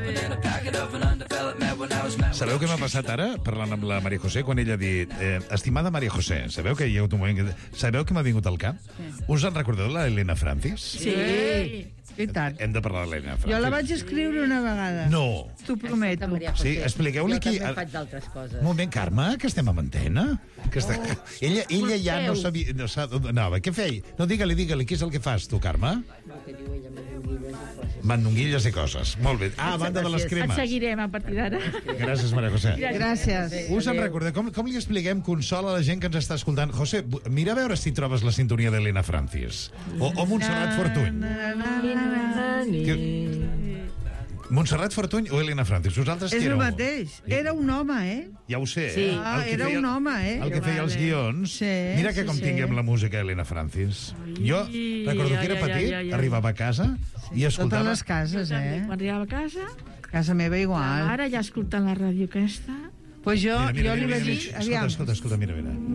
Sabeu què m'ha passat ara, parlant amb la Maria José, quan ella ha dit, estimada Maria José, sabeu que hi ha hagut un moment que... Sabeu què m'ha vingut al cap? Us en recordeu de l'Helena Francis? Sí. I tant. Hem de parlar de l'Helena Francis. Jo la vaig escriure una vegada. No. T'ho prometo. Sí, expliqueu-li qui... Jo també faig d'altres coses. Un moment, Carme, que estem amb antena? Que està... Ella ja no sabia... No sap on anava. Què feia? No, digue-li, què és el que fas, tu, Carme? El que diu ella, mandonguilles i coses. Molt bé. A banda de les cremes. Et seguirem a partir d'ara. Gràcies, Maria José. Gràcies. Us en recordeu? Com li expliquem consol a la gent que ens està escoltant? José, mira a veure si trobes la sintonia d'Helena Francis. O Montserrat Fortuny. Montserrat Fortuny o Elena Francis? Vosaltres És qui el éreu? mateix. Era un home, Ja ho sé, Sí. El que Era feia- un home, El que feia els guions. Mira que com tinguem la música Elena Francis. Jo recordo que era petit, arribava a casa i escoltava... Totes les cases, Quan arribava a casa... Casa meva igual. Ara ja escoltant la ràdio aquesta... Pues jo li vaig dir... Escolta, Aviam. escolta, mira.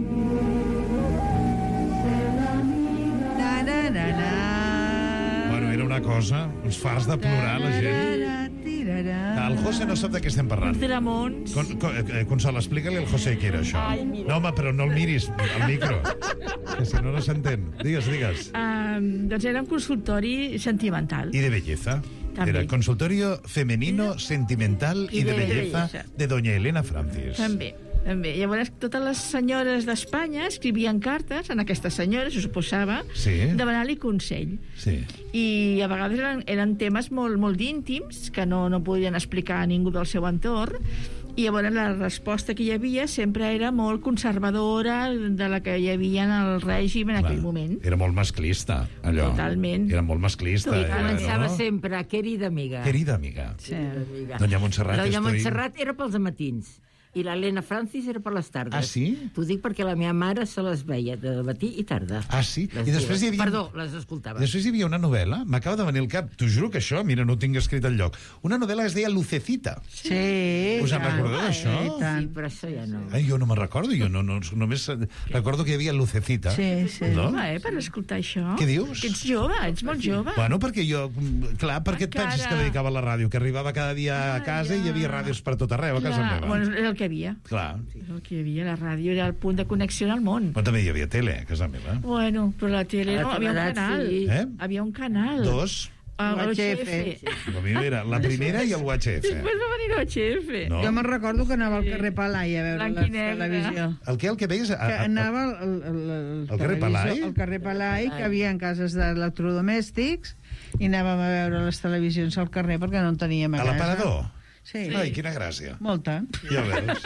Na, na, na, na. Bueno, era una cosa, uns fars de plorar, la gent. El José no sap de què estem parlant. Ramons. Consol, explica-li al José què era això. Ai, mira. No, home, però no el miris, al micro, que si no, no s'entén. Digues. Doncs era un consultori sentimental. I de belleza. També. Era consultorio femenino, sentimental i de belleza de doña Elena Francis. També. Llavors, totes les senyores d'Espanya escrivien cartes a aquestes senyores, ho suposava, demanant-li consell. Sí. I a vegades eren temes molt íntims que no podien explicar a ningú del seu entorn, i llavors la resposta que hi havia sempre era molt conservadora de la que hi havia en el règim en aquell moment. Era molt masclista, allò. Totalment. Era molt masclista. I començava sempre, querida amiga. Querida amiga. Sí. Doña Montserrat, Doña Montserrat era pels matins i l'Helena Francis era per les tardes. Ah, sí? T'ho dic perquè la meva mare se les veia de matí i tarda. Ah, sí? Les I després hi havia... Perdó, les escoltava. Després hi havia una novel·la, m'acaba de venir al cap, t'ho juro que això, mira, no ho tinc escrit al lloc. Una novel·la es deia Lucecita. Sí. Us en recordeu d'això? Sí, però això ja no. Ai, jo no me'n recordo, jo només recordo que hi havia Lucecita. Sí. No? Per escoltar això. Què dius? Que ets jove, ets molt jove. Bueno, perquè jo... Clar, per què et penses que dedicava a la ràdio? Que arribava cada dia a casa i hi havia ràdios per tot arreu, a casa meva. Bueno, era el que hi havia. Clar. El que hi havia, la ràdio era el punt de connexió al món. Però també hi havia tele, a casa meva. Bueno, però la tele no, havia un canal. Sí. Havia un canal. Dos. El UHF. La meva era la primera i el UHF. Després va venir l'UHF. No. Jo me'n recordo que anava al carrer Palai a veure la televisió. El què veies? Que anava al carrer Palai? Al carrer Palai, que havia en cases d'electrodomèstics, i anàvem a veure les televisions al carrer perquè no en teníem a casa. A l'aparador? Sí. Ai, quina gràcia. Molta. Ja veus.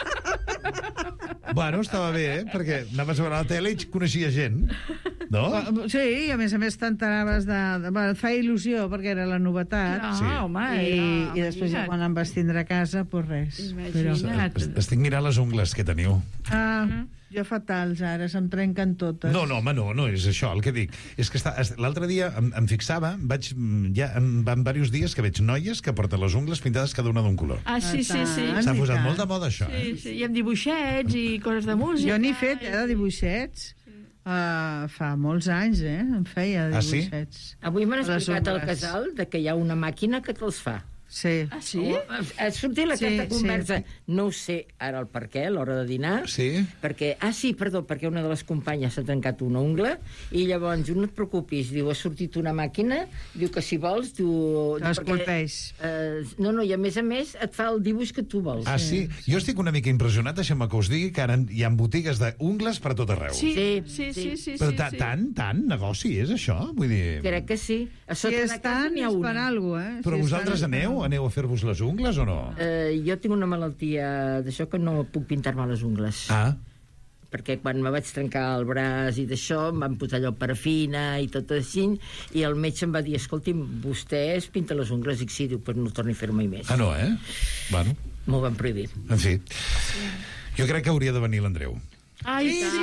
Bueno, estava bé, perquè anaves a veure la tele i coneixia gent, no? Sí, i a més t'enteraves de... Fa il·lusió, perquè era la novetat. Sí. Home, I després, ja, quan em vas tindre a casa, doncs res. Però... Estic mirant les ungles que teniu. Jo fatals, ara, se'm trenquen totes. No, home, no és això el que dic. És que l'altre dia em fixava, van diversos dies que veig noies que porten les ungles pintades cada una d'un color. Ah, sí. S'ha posat molt de moda, això, Sí, i amb dibuixets i coses de música. Jo n'he fet, de dibuixets. Fa molts anys, em feia dibuixets. Avui m'han explicat al casal que hi ha una màquina que te'ls fa. Sí. Ah, sí? Ha sortit aquesta conversa. No ho sé ara el per què, a l'hora de dinar. Sí? Perquè una de les companyes s'ha trencat una ungla i llavors no et preocupis, diu, ha sortit una màquina, diu que si vols, diu... Escolpeix. No, i a més et fa el dibuix que tu vols. Ah, sí? Jo estic una mica impressionat, deixem-me que us digui que ara hi ha botigues d'ungles per tot arreu. Sí. Però tant negoci és això? Vull dir... Crec que sí. Si és tant, és per alguna cosa, Però vosaltres aneu a fer-vos les ungles o no? Jo tinc una malaltia d'això que no puc pintar-me les ungles. Ah. Perquè quan me vaig trencar el braç i d'això, em van posar allò parafina i tot així, i el metge em va dir, escolti'm, vostè es pinta les ungles? I sí, diu, però no torni a fer mai més. Ah, no, Bueno. M'ho van prohibir. En fi. Jo crec que hauria de venir l'Andreu. Ai, sí!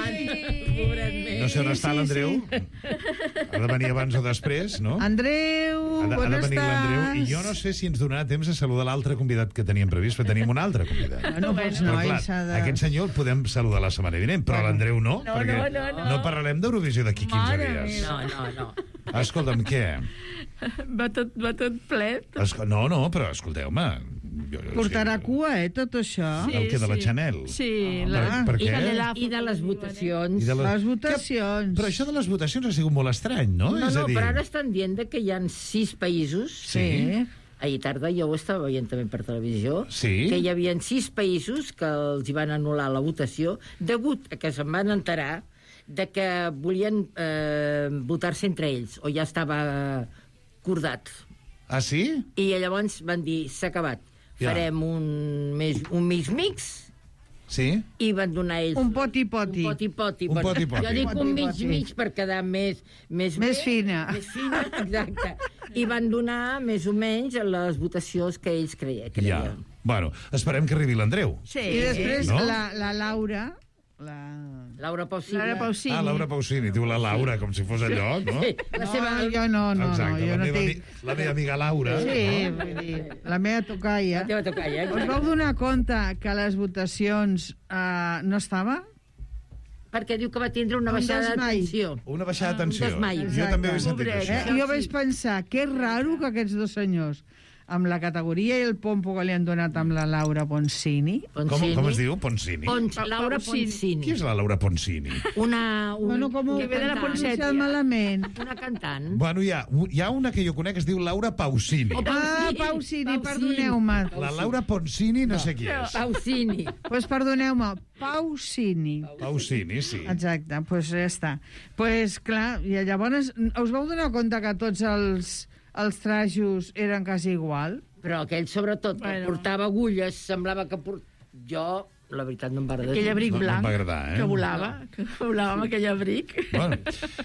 No sé on està l'Andreu. Ha de venir abans o després, no? Andreu, ha de venir l'Andreu. I jo no sé si ens donarà temps a saludar l'altre convidat que teníem previst, però tenim un altre convidat. Però clar, aquest senyor el podem saludar la setmana vinent, però l'Andreu no, perquè no parlarem d'Eurovisió d'aquí 15 dies. No. Escolta'm, què? Va tot ple. No, però escolteu-me... Portarà cua, tot això. El que de la Chanel? Sí. Per què? I de les votacions. Les votacions. Però això de les votacions ha sigut molt estrany, no? No, però ara estan dient que hi ha 6 països... Sí. Ahir tarda jo ho estava veient també per televisió, sí? Que hi havia 6 països que els hi van anul·lar la votació degut a que se'n van enterar de que volien votar-se entre ells, o ja estava acordat. Ah, sí? I llavors van dir, s'ha acabat. Farem un mix Sí? I van donar ells... Un poti-poti. Un poti-poti. Un poti-poti. Jo dic un mig-mig per quedar més fina. Més fina, exacte. I van donar més o menys les votacions que ells creien. Ja. Bueno, esperem que arribi l'Andreu. Sí. I després no? la Laura... Laura Pausini. Ah, Laura Pausini. Diu la Laura, com si fos allò, no? Sí, la seva... Jo no, exacte, jo no tinc... La meva amiga Laura. Sí, vull dir, la meva tocalla. La teva tocalla, exacte. Us vau donar compte que les votacions no estava? Perquè diu que va tindre una baixada d'atenció. Una baixada d'atenció. Un desmai. Jo també ho he sentit, això. Jo vaig pensar, que és raro que aquests dos senyors, amb la categoria i el pompo que li han donat amb la Laura Ponsini... Com es diu? Ponsini? Laura Ponsini. Qui és la Laura Ponsini? Bueno, com que ve de la Ponsètia. Malament. Una cantant. Bueno, hi ha una que jo conec que es diu Laura Pausini. Pausini, perdoneu-me. La Laura Ponsini no sé qui és. Pausini. Doncs perdoneu-me, Pausini. Pausini, sí. Exacte, doncs ja està. Doncs clar, i llavors us vau donar compte que tots els trajos eren quasi igual? Però aquell, sobretot, portava agulles, semblava que... Jo, la veritat, no em va agradar. Aquell abric blanc no agradar, que volava amb aquell abric. Bueno,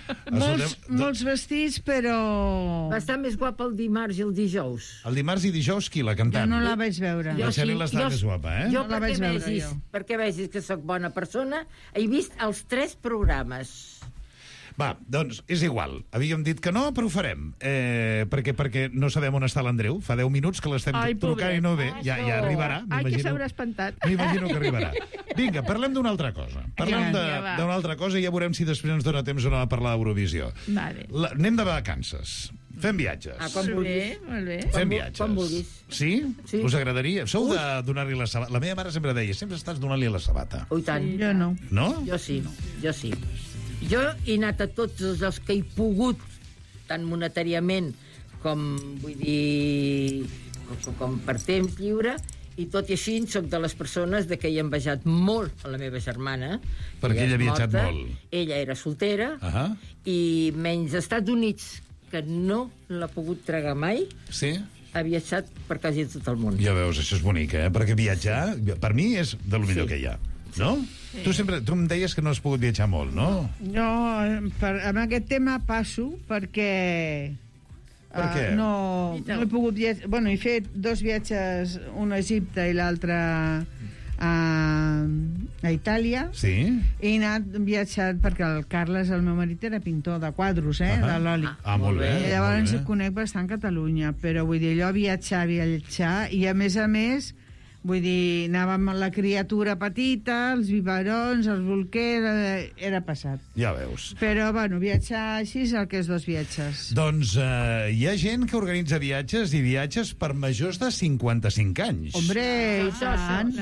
molts vestits, però... Va estar més guapa el dimarts i el dijous. El dimarts i dijous, qui, la cantant? Jo no la vaig veure. La Xanil està més guapa, eh? Jo, no la vaig veure, jo. Perquè vegis que sóc bona persona, he vist els 3 programes. Va, doncs és igual. Havíem dit que no, però ho farem. Perquè no sabem on està l'Andreu. Fa 10 minuts que l'estem trucant i no ve. Ja arribarà. Ai, que s'haurà espantat. M'imagino que arribarà. Vinga, parlem d'una altra cosa. Parlem d'una altra cosa i ja veurem si després ens dona temps o no a parlar d'Eurovisió. Vale. Anem de vacances. Fem viatges. Quan vulguis. Molt bé. Fem viatges. Quan vulguis. Sí? Us agradaria? Sou de donar-li la sabata? La meva mare sempre deia, sempre estàs donant-li la sabata. Ui, tant. Jo no. No? Jo sí. Jo he anat a tots els que he pogut, tant monetàriament com, vull dir, com per temps lliure, i tot i així soc de les persones de que he envejat molt a la meva germana. Perquè ella ha viatjat molt. Ella era soltera, i menys als Estats Units, que no l'ha pogut tragar mai, sí? Ha viatjat per quasi tot el món. Ja veus, això és bonic, eh? Perquè viatjar, per mi, és del millor que hi ha. No? Sí. Tu em deies que no has pogut viatjar molt, no? No, amb aquest tema passo perquè... Per què? No he pogut viatjar... Bueno, he fet 2 viatges, un a Egipte i l'altre a Itàlia. Sí? He anat viatjant perquè el Carles, el meu marit, era pintor de quadros, de l'oli. Ah, molt bé. I llavors conec bastant Catalunya, però vull dir, allò viatjar, i a més, vull dir, anàvem amb la criatura petita, els biberons, els bolquers, era passat. Ja veus. Però, bueno, viatjar així és el que és 2 viatges. Doncs hi ha gent que organitza viatges i viatges per majors de 55 anys. Hombre, i tant.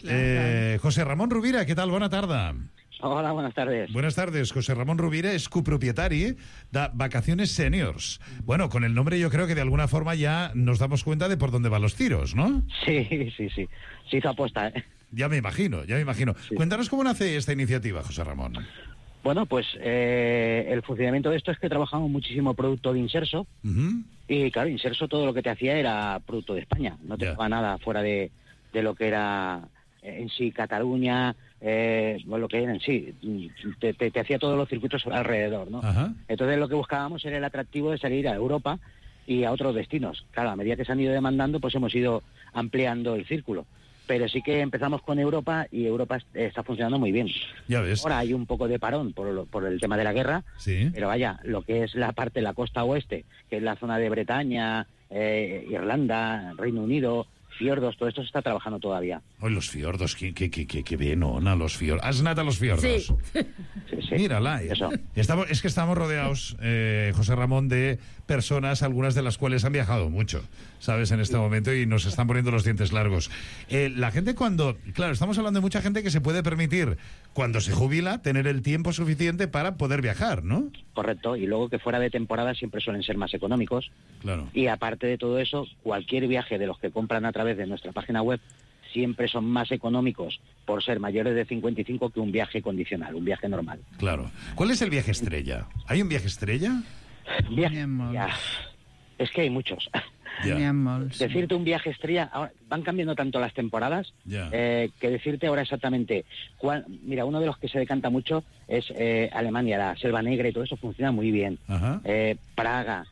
José Ramón Rovira, ¿qué tal? Bona tarda. Hola, buenas tardes. Buenas tardes. José Ramón Rovira es copropietario de Vacaciones Seniors. Bueno, con el nombre yo creo que de alguna forma ya nos damos cuenta de por dónde van los tiros, ¿no? Sí. Se hizo apuesta, ¿eh? Ya me imagino. Sí. Cuéntanos cómo nace esta iniciativa, José Ramón. Bueno, pues el funcionamiento de esto es que trabajamos muchísimo producto de Inserso. Y claro, Inserso todo lo que te hacía era producto de España. No te daba nada fuera de lo que era en sí Cataluña, lo que era en sí. Te hacía todos los circuitos alrededor, ¿no? Entonces lo que buscábamos era el atractivo de salir a Europa y a otros destinos. Claro, a medida que se han ido demandando, pues hemos ido ampliando el círculo. Pero sí que empezamos con Europa y Europa está funcionando muy bien. Ya ves. Ahora hay un poco de parón por el tema de la guerra, sí. Pero vaya, lo que es la parte de la costa oeste, que es la zona de Bretaña, Irlanda, Reino Unido, fiordos, todo esto se está trabajando todavía. Oh, los fiordos, qué bien, Ona, los fiordos. ¿Has nata los fiordos? Sí. Mírala. Eso. Es que estamos rodeados, José Ramón, de personas, algunas de las cuales han viajado mucho, ¿sabes? En este momento y nos están poniendo los dientes largos. La gente claro, estamos hablando de mucha gente que se puede permitir, cuando se jubila, tener el tiempo suficiente para poder viajar, ¿no? Correcto, y luego que fuera de temporada siempre suelen ser más económicos. Claro. Y aparte de todo eso, cualquier viaje de los que compran a través de nuestra página web siempre son más económicos por ser mayores de 55 que un viaje condicional, un viaje normal. Claro. ¿Cuál es el viaje estrella? ¿Hay un viaje estrella? Ya. Es que hay muchos. Ya. N'hi ha molts. Decirte un viaje estrella, ahora, van cambiando tanto las temporadas Ya. que decirte ahora exactamente mira, uno de los que se decanta mucho es Alemania, la Selva Negra y todo eso funciona muy bien. Ajá. Praga,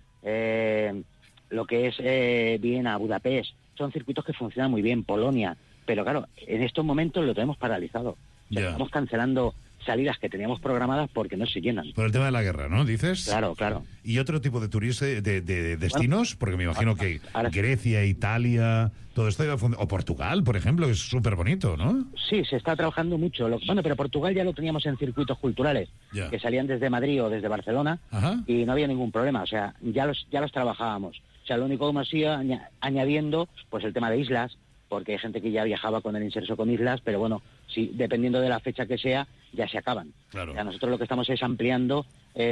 lo que es Viena, Budapest, son circuitos que funcionan muy bien, Polonia, pero claro, en estos momentos lo tenemos paralizado. O sea, Ya. estamos cancelando salidas que teníamos programadas porque no se llenan. Por el tema de la guerra, ¿no? ¿Dices? Claro, claro. ¿Y otro tipo de turismo, de destinos? Porque me imagino que ahora- Grecia, Italia, todo esto iba a o Portugal, por ejemplo, que es súper bonito, ¿no? Sí, se está trabajando mucho. Bueno, pero Portugal ya lo teníamos en circuitos culturales, Ya. que salían desde Madrid o desde Barcelona, Ajá. y no había ningún problema. O sea, ya los trabajábamos. O sea, lo único que hemos ido añadiendo, pues el tema de islas, porque hay gente que ya viajaba con el inserso con islas, pero bueno, sí, dependiendo de la fecha que sea, ya se acaban. Claro. O sea, nosotros lo que estamos es ampliando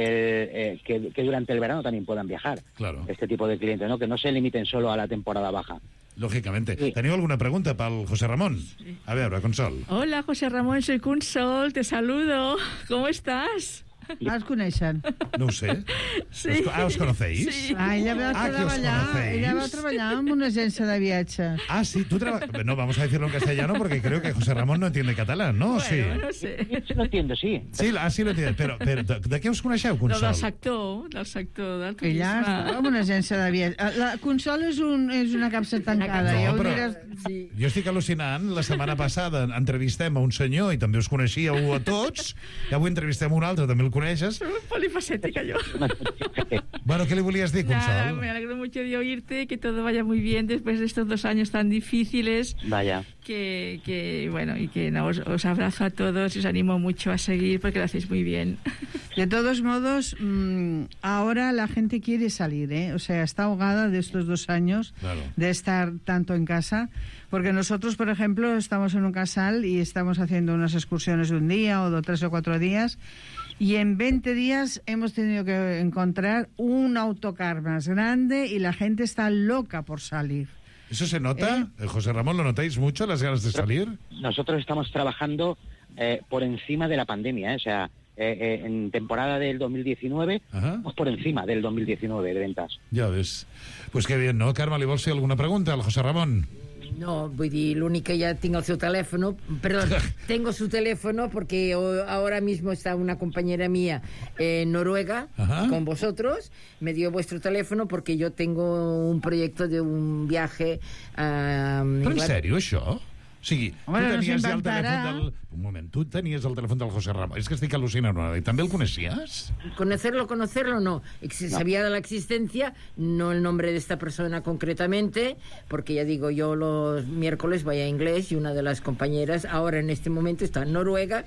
que durante el verano también puedan viajar. Claro. Este tipo de clientes, ¿no? Que no se limiten solo a la temporada baja. Lógicamente. ¿Teniu alguna pregunta pel José Ramón? A veure, Consol. Hola, José Ramón, soy Consol, te saludo. ¿Cómo estás? Es coneixen? No ho sé. Sí. Os conocéis? Sí. Ella va Ah, que os conocéis. ella va treballar en una agència de viatges. Ah, sí, tú trabajas... No, vamos a decirlo en castellano porque creo que José Ramón no entiende catalán, ¿no? Bueno, sí. no sé. Sí lo entiendo, sí. Sí, sí lo entiende. Però de què us coneixeu, Del Consol? sector del turisme. Ella estava en una agència de viatges. La Consol és una capsa tancada. No, Ja ho però- diràs... Jo estic al·lucinant. La setmana passada entrevistem a un senyor i també us coneixíeu a tots. I avui entrevistem a un altre, també el coneixes. Polifacética yo. Bueno, ¿qué le volías decir, Nada, Consol? me alegro mucho de oírte, que todo vaya muy bien después de estos 2 años tan difíciles. Vaya. Que bueno, y que no, os abrazo a todos y os animo mucho a seguir porque lo hacéis muy bien. De todos modos, ahora la gente quiere salir, ¿eh? O sea, está ahogada de estos 2 años Claro. de estar tanto en casa, porque nosotros, por ejemplo, estamos en un casal y estamos haciendo unas excursiones de un día o de 3 o 4 días, y en 20 días hemos tenido que encontrar un autocar más grande y la gente está loca por salir. ¿Eso se nota? José Ramón, ¿lo notáis mucho, las ganas de salir? Nosotros estamos trabajando por encima de la pandemia, ¿eh? O sea, en temporada del 2019, estamos por encima del 2019 de ventas. Ya ves. Pues qué bien, ¿no? Carme, ¿li vols fer alguna pregunta al José Ramón? No, vull dir, l'únic que ja tinc el seu teléfono, perdón, tengo su teléfono porque ahora mismo está una compañera mía en Noruega con vosotros, me dio vuestro teléfono porque yo tengo un proyecto de un viaje a... Però en sèrio, això? O sigui, Home, tu no tenies ja el s'inventarà. telèfon del... Un moment, tu tenies el telèfon del José Ramón. És que estic al·lucinant una vegada. I també el coneixies? Conocerlo no. Sabía de la existencia, no el nombre de esta persona concretamente, porque ya digo, yo los miércoles voy a inglés y una de las compañeras ahora en este momento está en Noruega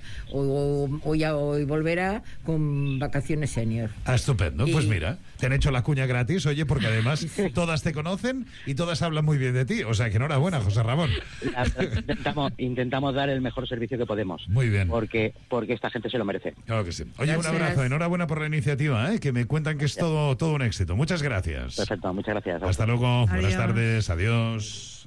o ya hoy volverá con vacaciones senior. Ah, estupendo. Pues mira, te han hecho la cuña gratis, oye, porque además todas te conocen y todas hablan muy bien de ti. O sea, que enhorabuena, José Ramón. Intentamos dar el mejor servicio que podemos. Muy bien. Porque esta gente se lo merece. Claro que sí. Oye, Gracias. un abrazo. Enhorabuena por la iniciativa, que me cuentan que es todo un éxito. Muchas gracias. Perfecto, muchas gracias. Hasta luego. Buenas Adiós. tardes. Adiós.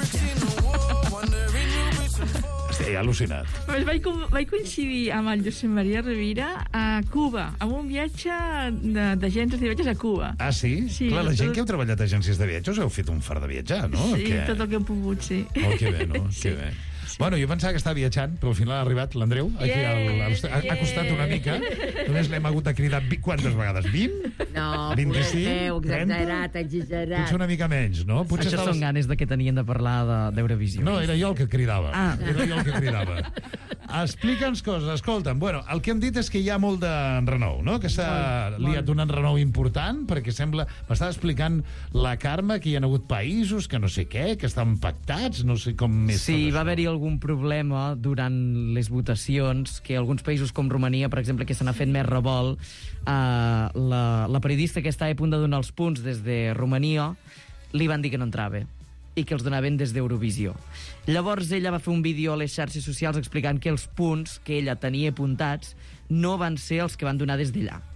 Estic al·lucinat. Pues vaig coincidir amb el Josep Maria Rovira a Cuba, amb un viatge d'agències de viatges a Cuba. Ah, sí? Sí, Clar, la gent tot- que heu treballat a agències de viatges heu fet un fart de viatjar, no? Sí, Que- tot el que hem pogut, sí. Oh, que bé, no? Que bé. Bueno, jo pensava que estava viatjant, però al final ha arribat l'Andreu, aquí ha costat una mica. Només l'hem hagut de cridar quantes vegades? 20? No, 25? exagerat, exagerat. Potser una mica menys, no? Potser Això estaves- són ganes de que tenien de parlar d'Eurovisió. No, era jo el que cridava. Ah. Era jo el que cridava. Explica'ns coses, escolta'm. Bueno, el que hem dit és que hi ha molt d'enrenou, no? Que s'ha liat un enrenou important, perquè sembla... M'estava explicant la Carme que hi ha hagut països que no sé què, que estan pactats, no sé com més... Sí, tot va això. haver-hi algun problema durant les votacions, que alguns països com Romania, per exemple, que se n'ha fet més revolt, la periodista que estava a punt de donar els punts des de Romania li van dir que no entrava i que els donaven des d'Eurovisió. Llavors ella va fer un vídeo a les xarxes socials explicant que els punts que ella tenia apuntats no van ser els que van donar des d'allà.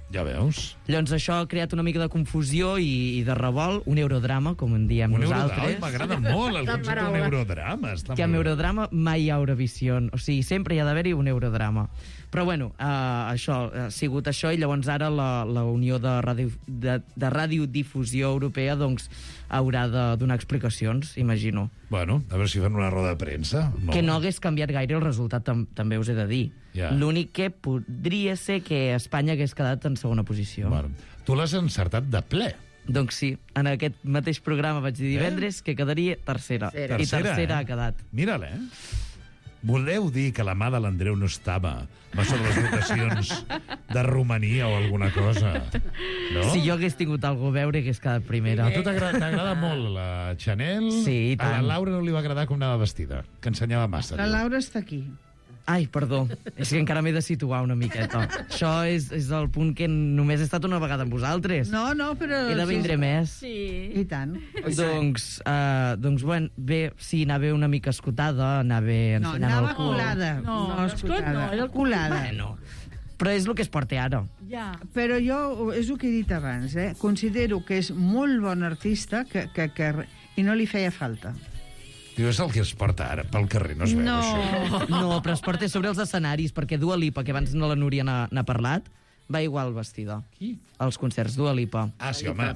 Ja veus. Llavors això ha creat una mica de confusió i de revolt, un eurodrama, com en diem nosaltres. M'agrada molt el concepte d'un eurodrama. Que amb eurodrama mai hi ha Eurovisió. O sigui, sempre hi ha d'haver-hi un eurodrama. Però bueno, això ha sigut això, i llavors ara la Unió de Radiodifusió Europea doncs haurà de donar explicacions, imagino. Bueno, a veure si fan una roda de premsa. Que no hagués canviat gaire el resultat, també us he de dir. Ja. L'únic que podria ser que Espanya hagués quedat en segona posició. Bueno, tu l'has encertat de ple. Doncs sí, en aquest mateix programa vaig dir divendres que quedaria tercera. I tercera ha quedat. Mira-la, Voleu dir que la mà de l'Andreu no estava a sobre les votacions de Romania o alguna cosa? No? Si jo hagués tingut algú a veure, hagués quedat primera. A tu t'agrada molt la Chanel? Sí, i tant. A la Laura no li va agradar com anava vestida, que ensenyava massa. La Laura està aquí. Ai, perdó, és que encara m'he de situar una miqueta. Això és el punt que només he estat una vegada amb vosaltres. No, però... He de vindre més. Sí. I tant. Doncs, bueno, bé, sí, anava una mica escotada, anava ensenyant el cul. No, escotada. Era colada. Bueno, però és el que es porta ara. Ja. Però jo, és el que he dit abans, considero que és molt bon artista i no li feia falta. Diu, és el que es porta ara, pel carrer, no es veu, això. No, però es porta sobre els escenaris, perquè Dua Lipa, que abans la Núria n'ha parlat, va igual vestida. Qui? Als concerts, Dua Lipa. Ah, sí, home.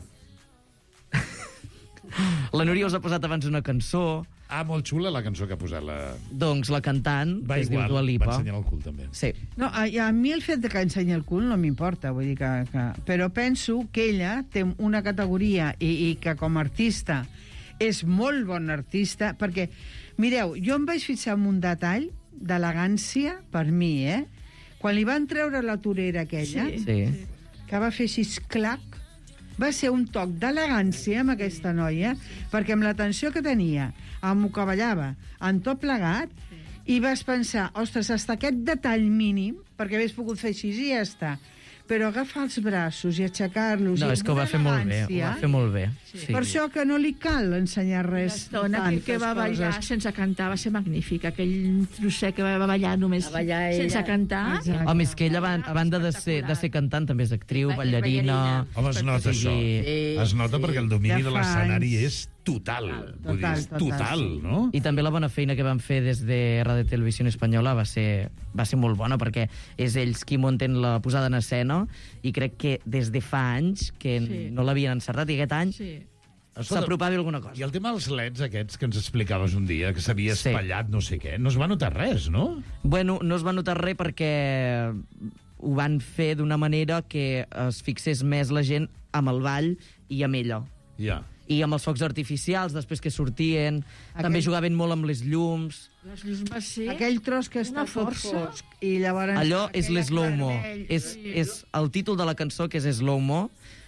La Núria us ha posat abans una cançó. Ah, molt xula la cançó que ha posat la... Doncs la cantant, va que es diu Dua Lipa. Va ensenyar el cul, també. Sí. No, a mi el fet de que ensenyi el cul no m'importa, vull dir que... Però penso que ella té una categoria i que com a artista és molt bon artista, perquè, mireu, jo em vaig fixar en un detall d'elegància, per mi, Quan li van treure la torera aquella, que va fer així clac, va ser un toc d'elegància amb aquesta noia, perquè amb l'atenció que tenia, amb el que ballava, en tot plegat, i vas pensar, ostres, hasta aquest detall mínim, perquè hagués pogut fer així i ja està, però agafar els braços i aixecar-los... No, és que ho va fer molt bé, ho va fer molt bé. Sí. Per això que no li cal ensenyar res. Aquell que va ballar sense cantar va ser magnífic. Aquell trosset que va ballar només sense cantar. Home, és que ella, a banda de ser cantant, també és actriu, ballarina... Home, es nota això. Es nota perquè el domini de l'escenari és total. Total, no? I també la bona feina que van fer des de Radio Televisió Espanyola va ser molt bona, perquè és ells qui munten la posada en escena, i crec que des de fa anys que no l'havien encertat, i aquest any s'apropava alguna cosa. I el tema dels leds aquests que ens explicaves un dia, que s'havia espatllat no sé què, no es va notar res, no? Bueno, no es va notar res perquè ho van fer d'una manera que es fixés més la gent amb el ball i amb ella. Ja. I amb els focs artificials, després que sortien, també jugaven molt amb les llums. Les llums va ser... Aquell tros que està tot fosc. I llavors... Allò és l'eslow-mo. És el títol de la cançó, que és slow-mo,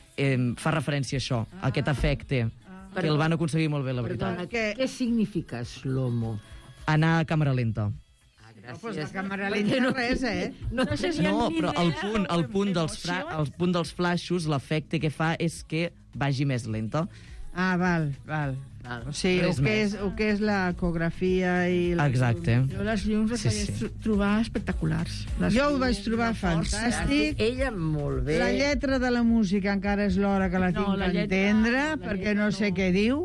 fa referència a això, a aquest efecte, que el van aconseguir molt bé, la veritat. Perdona, què significa slow-mo? Anar a càmera lenta. Pues la càmera lenta no res, No, però el punt dels flaixos, l'efecte que fa és que vagi més lenta. Ah, val. O sigui, el que és la ecografia i... Exacte. Jo les llums les vaig trobar espectaculars. Jo ho vaig trobar fantàstic. Ella molt bé. La lletra de la música encara és l'hora que la tinc d'entendre, perquè no sé què diu.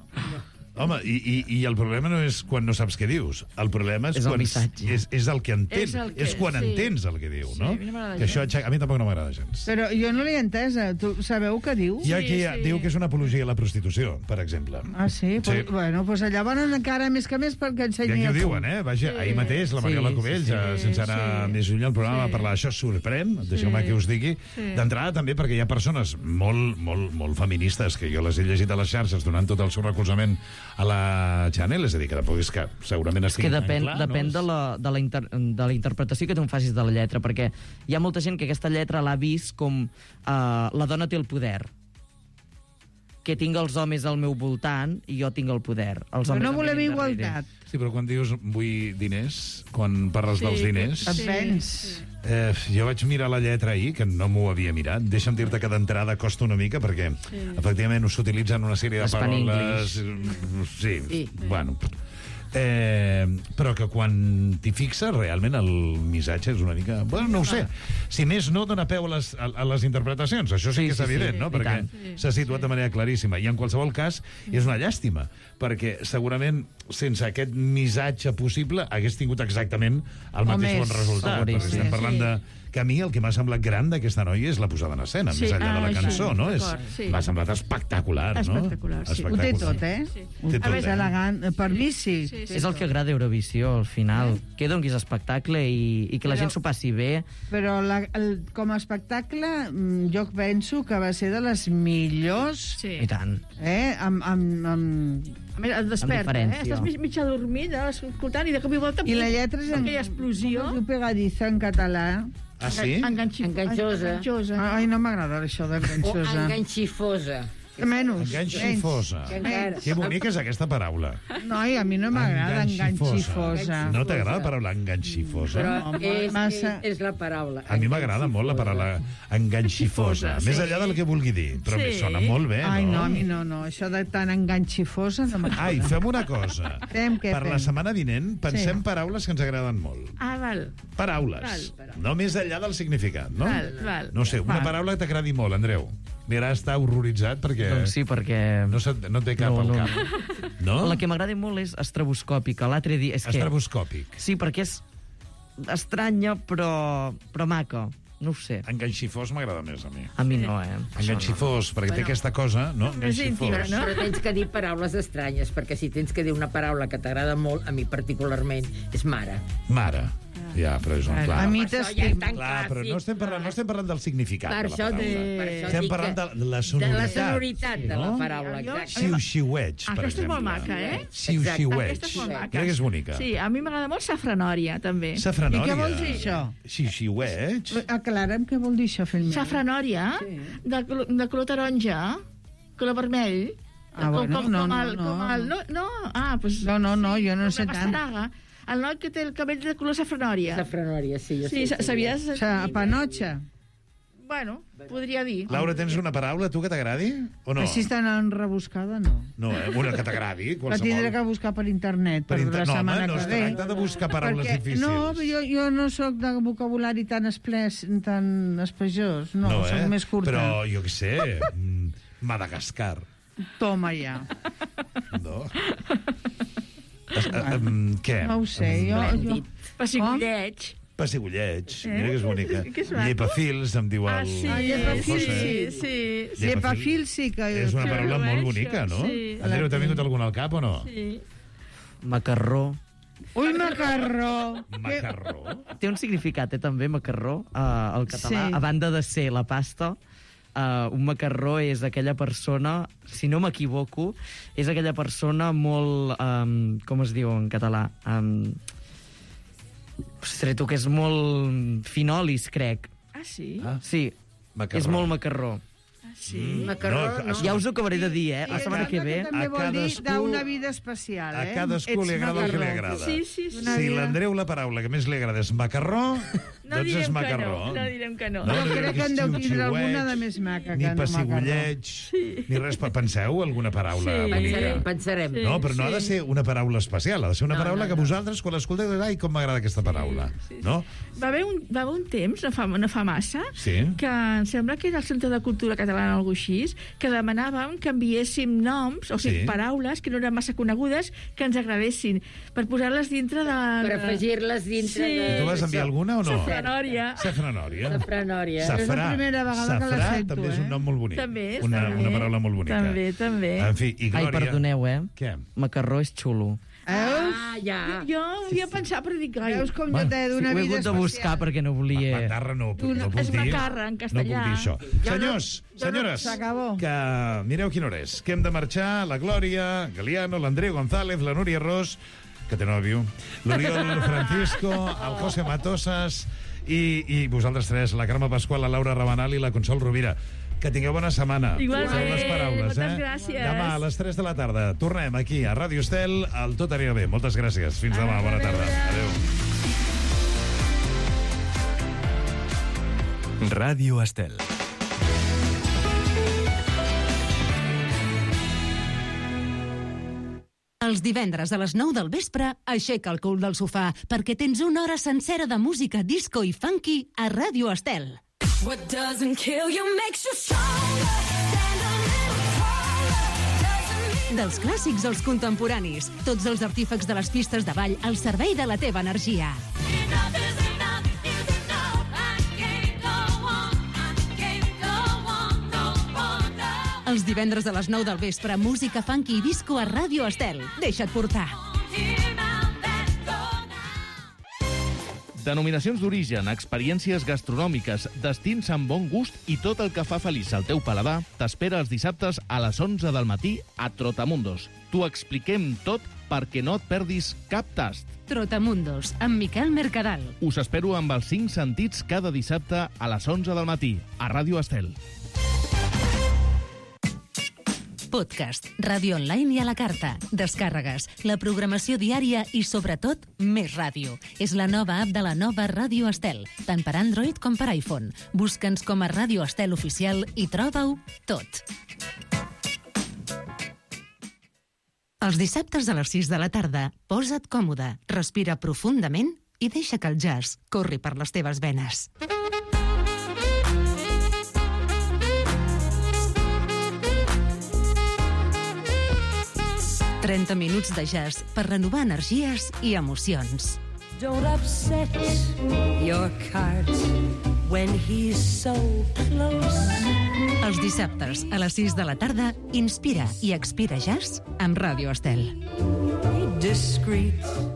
Home, i el problema no és quan no saps què dius. El problema és quan és el que entens. És quan entens el que diu, no? Que això a mi tampoc no m'agrada gens. Però jo no l'he entesa. Tu sabeu què diu? Hi ha qui diu que és una apologia a la prostitució, per exemple. Ah, sí? Bueno, doncs llavors encara més que més perquè ensenyi... I aquí ho diuen, Vaja, ahir mateix la Mariola Cubells, sense anar més lluny al programa, va parlar d'això, sorprèn, deixeu-me que us digui. D'entrada també perquè hi ha persones molt feministes, que jo les he llegit a les xarxes donant tot el seu recolzament a la Chanel, és a dir, que tampoc és que segurament estigui tan clar. Depèn de la interpretació que tu em facis de la lletra, perquè hi ha molta gent que aquesta lletra l'ha vist com la dona té el poder, que tinc els homes al meu voltant i jo tinc el poder. Però no volem igualtat. Sí, però quan dius vull diners, quan parles dels diners... Et vens. Jo vaig mirar la lletra ahir, que no m'ho havia mirat. Deixa'm dir-te que d'entrada costa una mica, perquè efectivament s'utilitzen una sèrie de paraules... Sí, bueno... però que quan t'hi fixes, realment el missatge és una mica... Bueno, no ho sé. si més no, dona peu a les interpretacions. Això sí que és evident, no? Perquè s'ha situat de manera claríssima. I en qualsevol cas, és una llàstima, perquè segurament, sense aquest missatge possible, hagués tingut exactament el mateix bon resultat. Perquè estem parlant de... que a mi el que m'ha semblat gran d'aquesta noia és la posada en escena, més enllà de la cançó, no? M'ha semblat espectacular, no? Espectacular, sí. Ho té tot, Ho té elegant. Per mi, sí. És el que agrada Eurovisió, al final. Que donis espectacle i que la gent s'ho passi bé. Però com a espectacle, jo penso que va ser de les millors... I tant. A més, et desperta, estàs mitja dormida, escoltant, i de cop i volta... I la lletra és aquella explosió. Pegadiza en català. Ah, sí? Enganxosa. Ai, no m'agrada això d'enganxosa. O enganxifosa. Menys. Enganxifosa. Que bonica és aquesta paraula. Noi, a mi no m'agrada enganxifosa. No t'agrada la paraula enganxifosa? Però és la paraula. A mi m'agrada molt la paraula enganxifosa. Més enllà del que vulgui dir. Però me sona molt bé, no? Ai, no, a mi no. Això de tan enganxifosa no m'agrada. Ai, fem una cosa. Per la setmana vinent pensem paraules que ens agraden molt. Ah, val. Paraules. No més enllà del significat, no? Val. No sé, una paraula que t'agradi molt, Andreu. Mira, està horroritzat perquè... Doncs sí, perquè... No té cap al cap. No? La que m'agrada molt és estraboscòpica. L'altre dia... Estraboscòpic. Sí, perquè és estranya, però maca. No ho sé. Enganxifós m'agrada més a mi. A mi no, Enganxifós, perquè té aquesta cosa, no? Enganxifós. Però tens que dir paraules estranyes, perquè si tens que dir una paraula que t'agrada molt, a mi particularment, és mare. Mare. Ja, però és un clar. A mi t'estim. Clar, però no estem parlant del significat de la paraula. Estem parlant de la sonoritat. De la sonoritat de la paraula, exacte. Xiu-xiueig, per exemple. Aquesta és molt maca, Xiu-xiueig. Aquesta és molt maca. Crec que és bonica. Sí, a mi m'agrada molt safranòria, també. Safranòria. I què vol dir això? Xiu-xiueig. Aclarem què vol dir això, fill meu. Safranòria, de color taronja, color vermell. Ah, bueno, no. No, jo no sé tant. El noi que té el cabell de color safranòria. Safranòria, sí. Sí, sabies? Panotxa. Bueno, podria dir. Laura, tens una paraula, tu, que t'agradi? O no? Així tan enrebuscada, no. No, una que t'agradi, la tindré que buscar per internet, per la setmana que ve. No es tracta de buscar paraules difícils. No, jo no sóc de vocabulari tan espejós. No, sóc més curta. Però, jo què sé, Madagascar. Toma ja. No? Què? No ho sé, jo... Pessigolleig. Pessigolleig, mira que és bonica. Llepafils, em diu el... Llepafils, sí. Llepafils sí que... És una paraula molt bonica, no? Andreu, t'ha vingut algun al cap o no? Sí. Macarró. Ui, macarró! Macarró? Té un significat, també, macarró, al català. A banda de ser la pasta... un macarró és aquella persona, si no m'equivoco, és aquella persona molt... com es diu en català? Ostres, tu, que és molt finolis, crec. Ah, sí? Sí, és molt macarró. Sí. Macarró, no. Ja us ho acabaré de dir, la setmana que ve. També vol dir d'una vida especial, A cadascú li agrada el que li agrada. Sí. Si l'Andreu la paraula que més li agrada és macarró, doncs és macarró. No direm que no. No crec que en deu tindre alguna de més maca que ni no pessigolleig, ni res. Penseu alguna paraula bonica. Pensarem. No, però no ha de ser una paraula especial, ha de ser una paraula que vosaltres, quan l'escolteu, ai, com m'agrada aquesta paraula. No? Va haver un temps, no fa massa, que em sembla que era el Centre de Cultura Catalana o alguna així, que demanàvem que enviéssim noms, o sigui, paraules que no eren massa conegudes, que ens agradessin, per posar-les dintre de... Per afegir-les dintre de... I tu vas enviar alguna o no? Safranòria. Safranòria. És la primera vegada que la sento, també és un nom molt bonic. També. Una paraula molt bonica. També. En fi, i Glòria... Ai, perdoneu, Què? Macarró és xulo. Ja. Jo havia pensat, però dic, veus com jo t'he d'una vida especial. Ho he hagut de buscar perquè no volia... Macarra no puc dir. És macarra, en castellà. No puc dir això. Senyors, senyores, que mireu quina hora és. Que hem de marxar la Glòria, Galiano, l'Andreu González, la Núria Ros, que té nòvio, l'Oriol Francisco, el José Matosas i vosaltres tres, la Carme Pasqual, la Laura Rabanal i la Consol Rovira. Que tingueu bona setmana. Igualment. Les paraules, moltes gràcies. Demà a les 3 de la tarda tornem aquí a Ràdio Estel al Tot anirà bé. Moltes gràcies. Fins demà. Bona tarda. Adéu. Ràdio Estel. Els divendres a les 9 del vespre, aixeca el cul del sofà, perquè tens una hora sencera de música disco i funky a Ràdio Estel. What doesn't kill you makes you stronger. Stand a little taller. Dels clàssics als contemporanis, tots els artífecs de les pistes de ball al servei de la teva energia. Enough is enough is enough. I can't go on. I can't go on no more now. Els divendres a les 9 del vespre, música funky i disco a Ràdio Estel. Deixa't portar. Denominacions d'origen, experiències gastronòmiques, destins amb bon gust i tot el que fa feliç el teu paladar t'espera els dissabtes a les 11 del matí a Trotamundos. T'ho expliquem tot perquè no et perdis cap tast. Trotamundos, amb Miquel Mercadal. Us espero amb els 5 sentits cada dissabte a les 11 del matí a Ràdio Estel. Podcast, ràdio online i a la carta, descàrregues, la programació diària i, sobretot, més ràdio. És la nova app de la nova Ràdio Estel, tant per Android com per iPhone. Busca'ns com a Ràdio Estel Oficial i troba-ho tot. Els dissabtes a les 6 de la tarda, posa't còmode, respira profundament i deixa que el jazz corri per les teves venes. 30 minuts de jazz per renovar energies i emocions. Don't upset your cards when he's so close. Els dissabtes a les 6 de la tarda, inspira i expira jazz amb Ràdio Estel. Discreet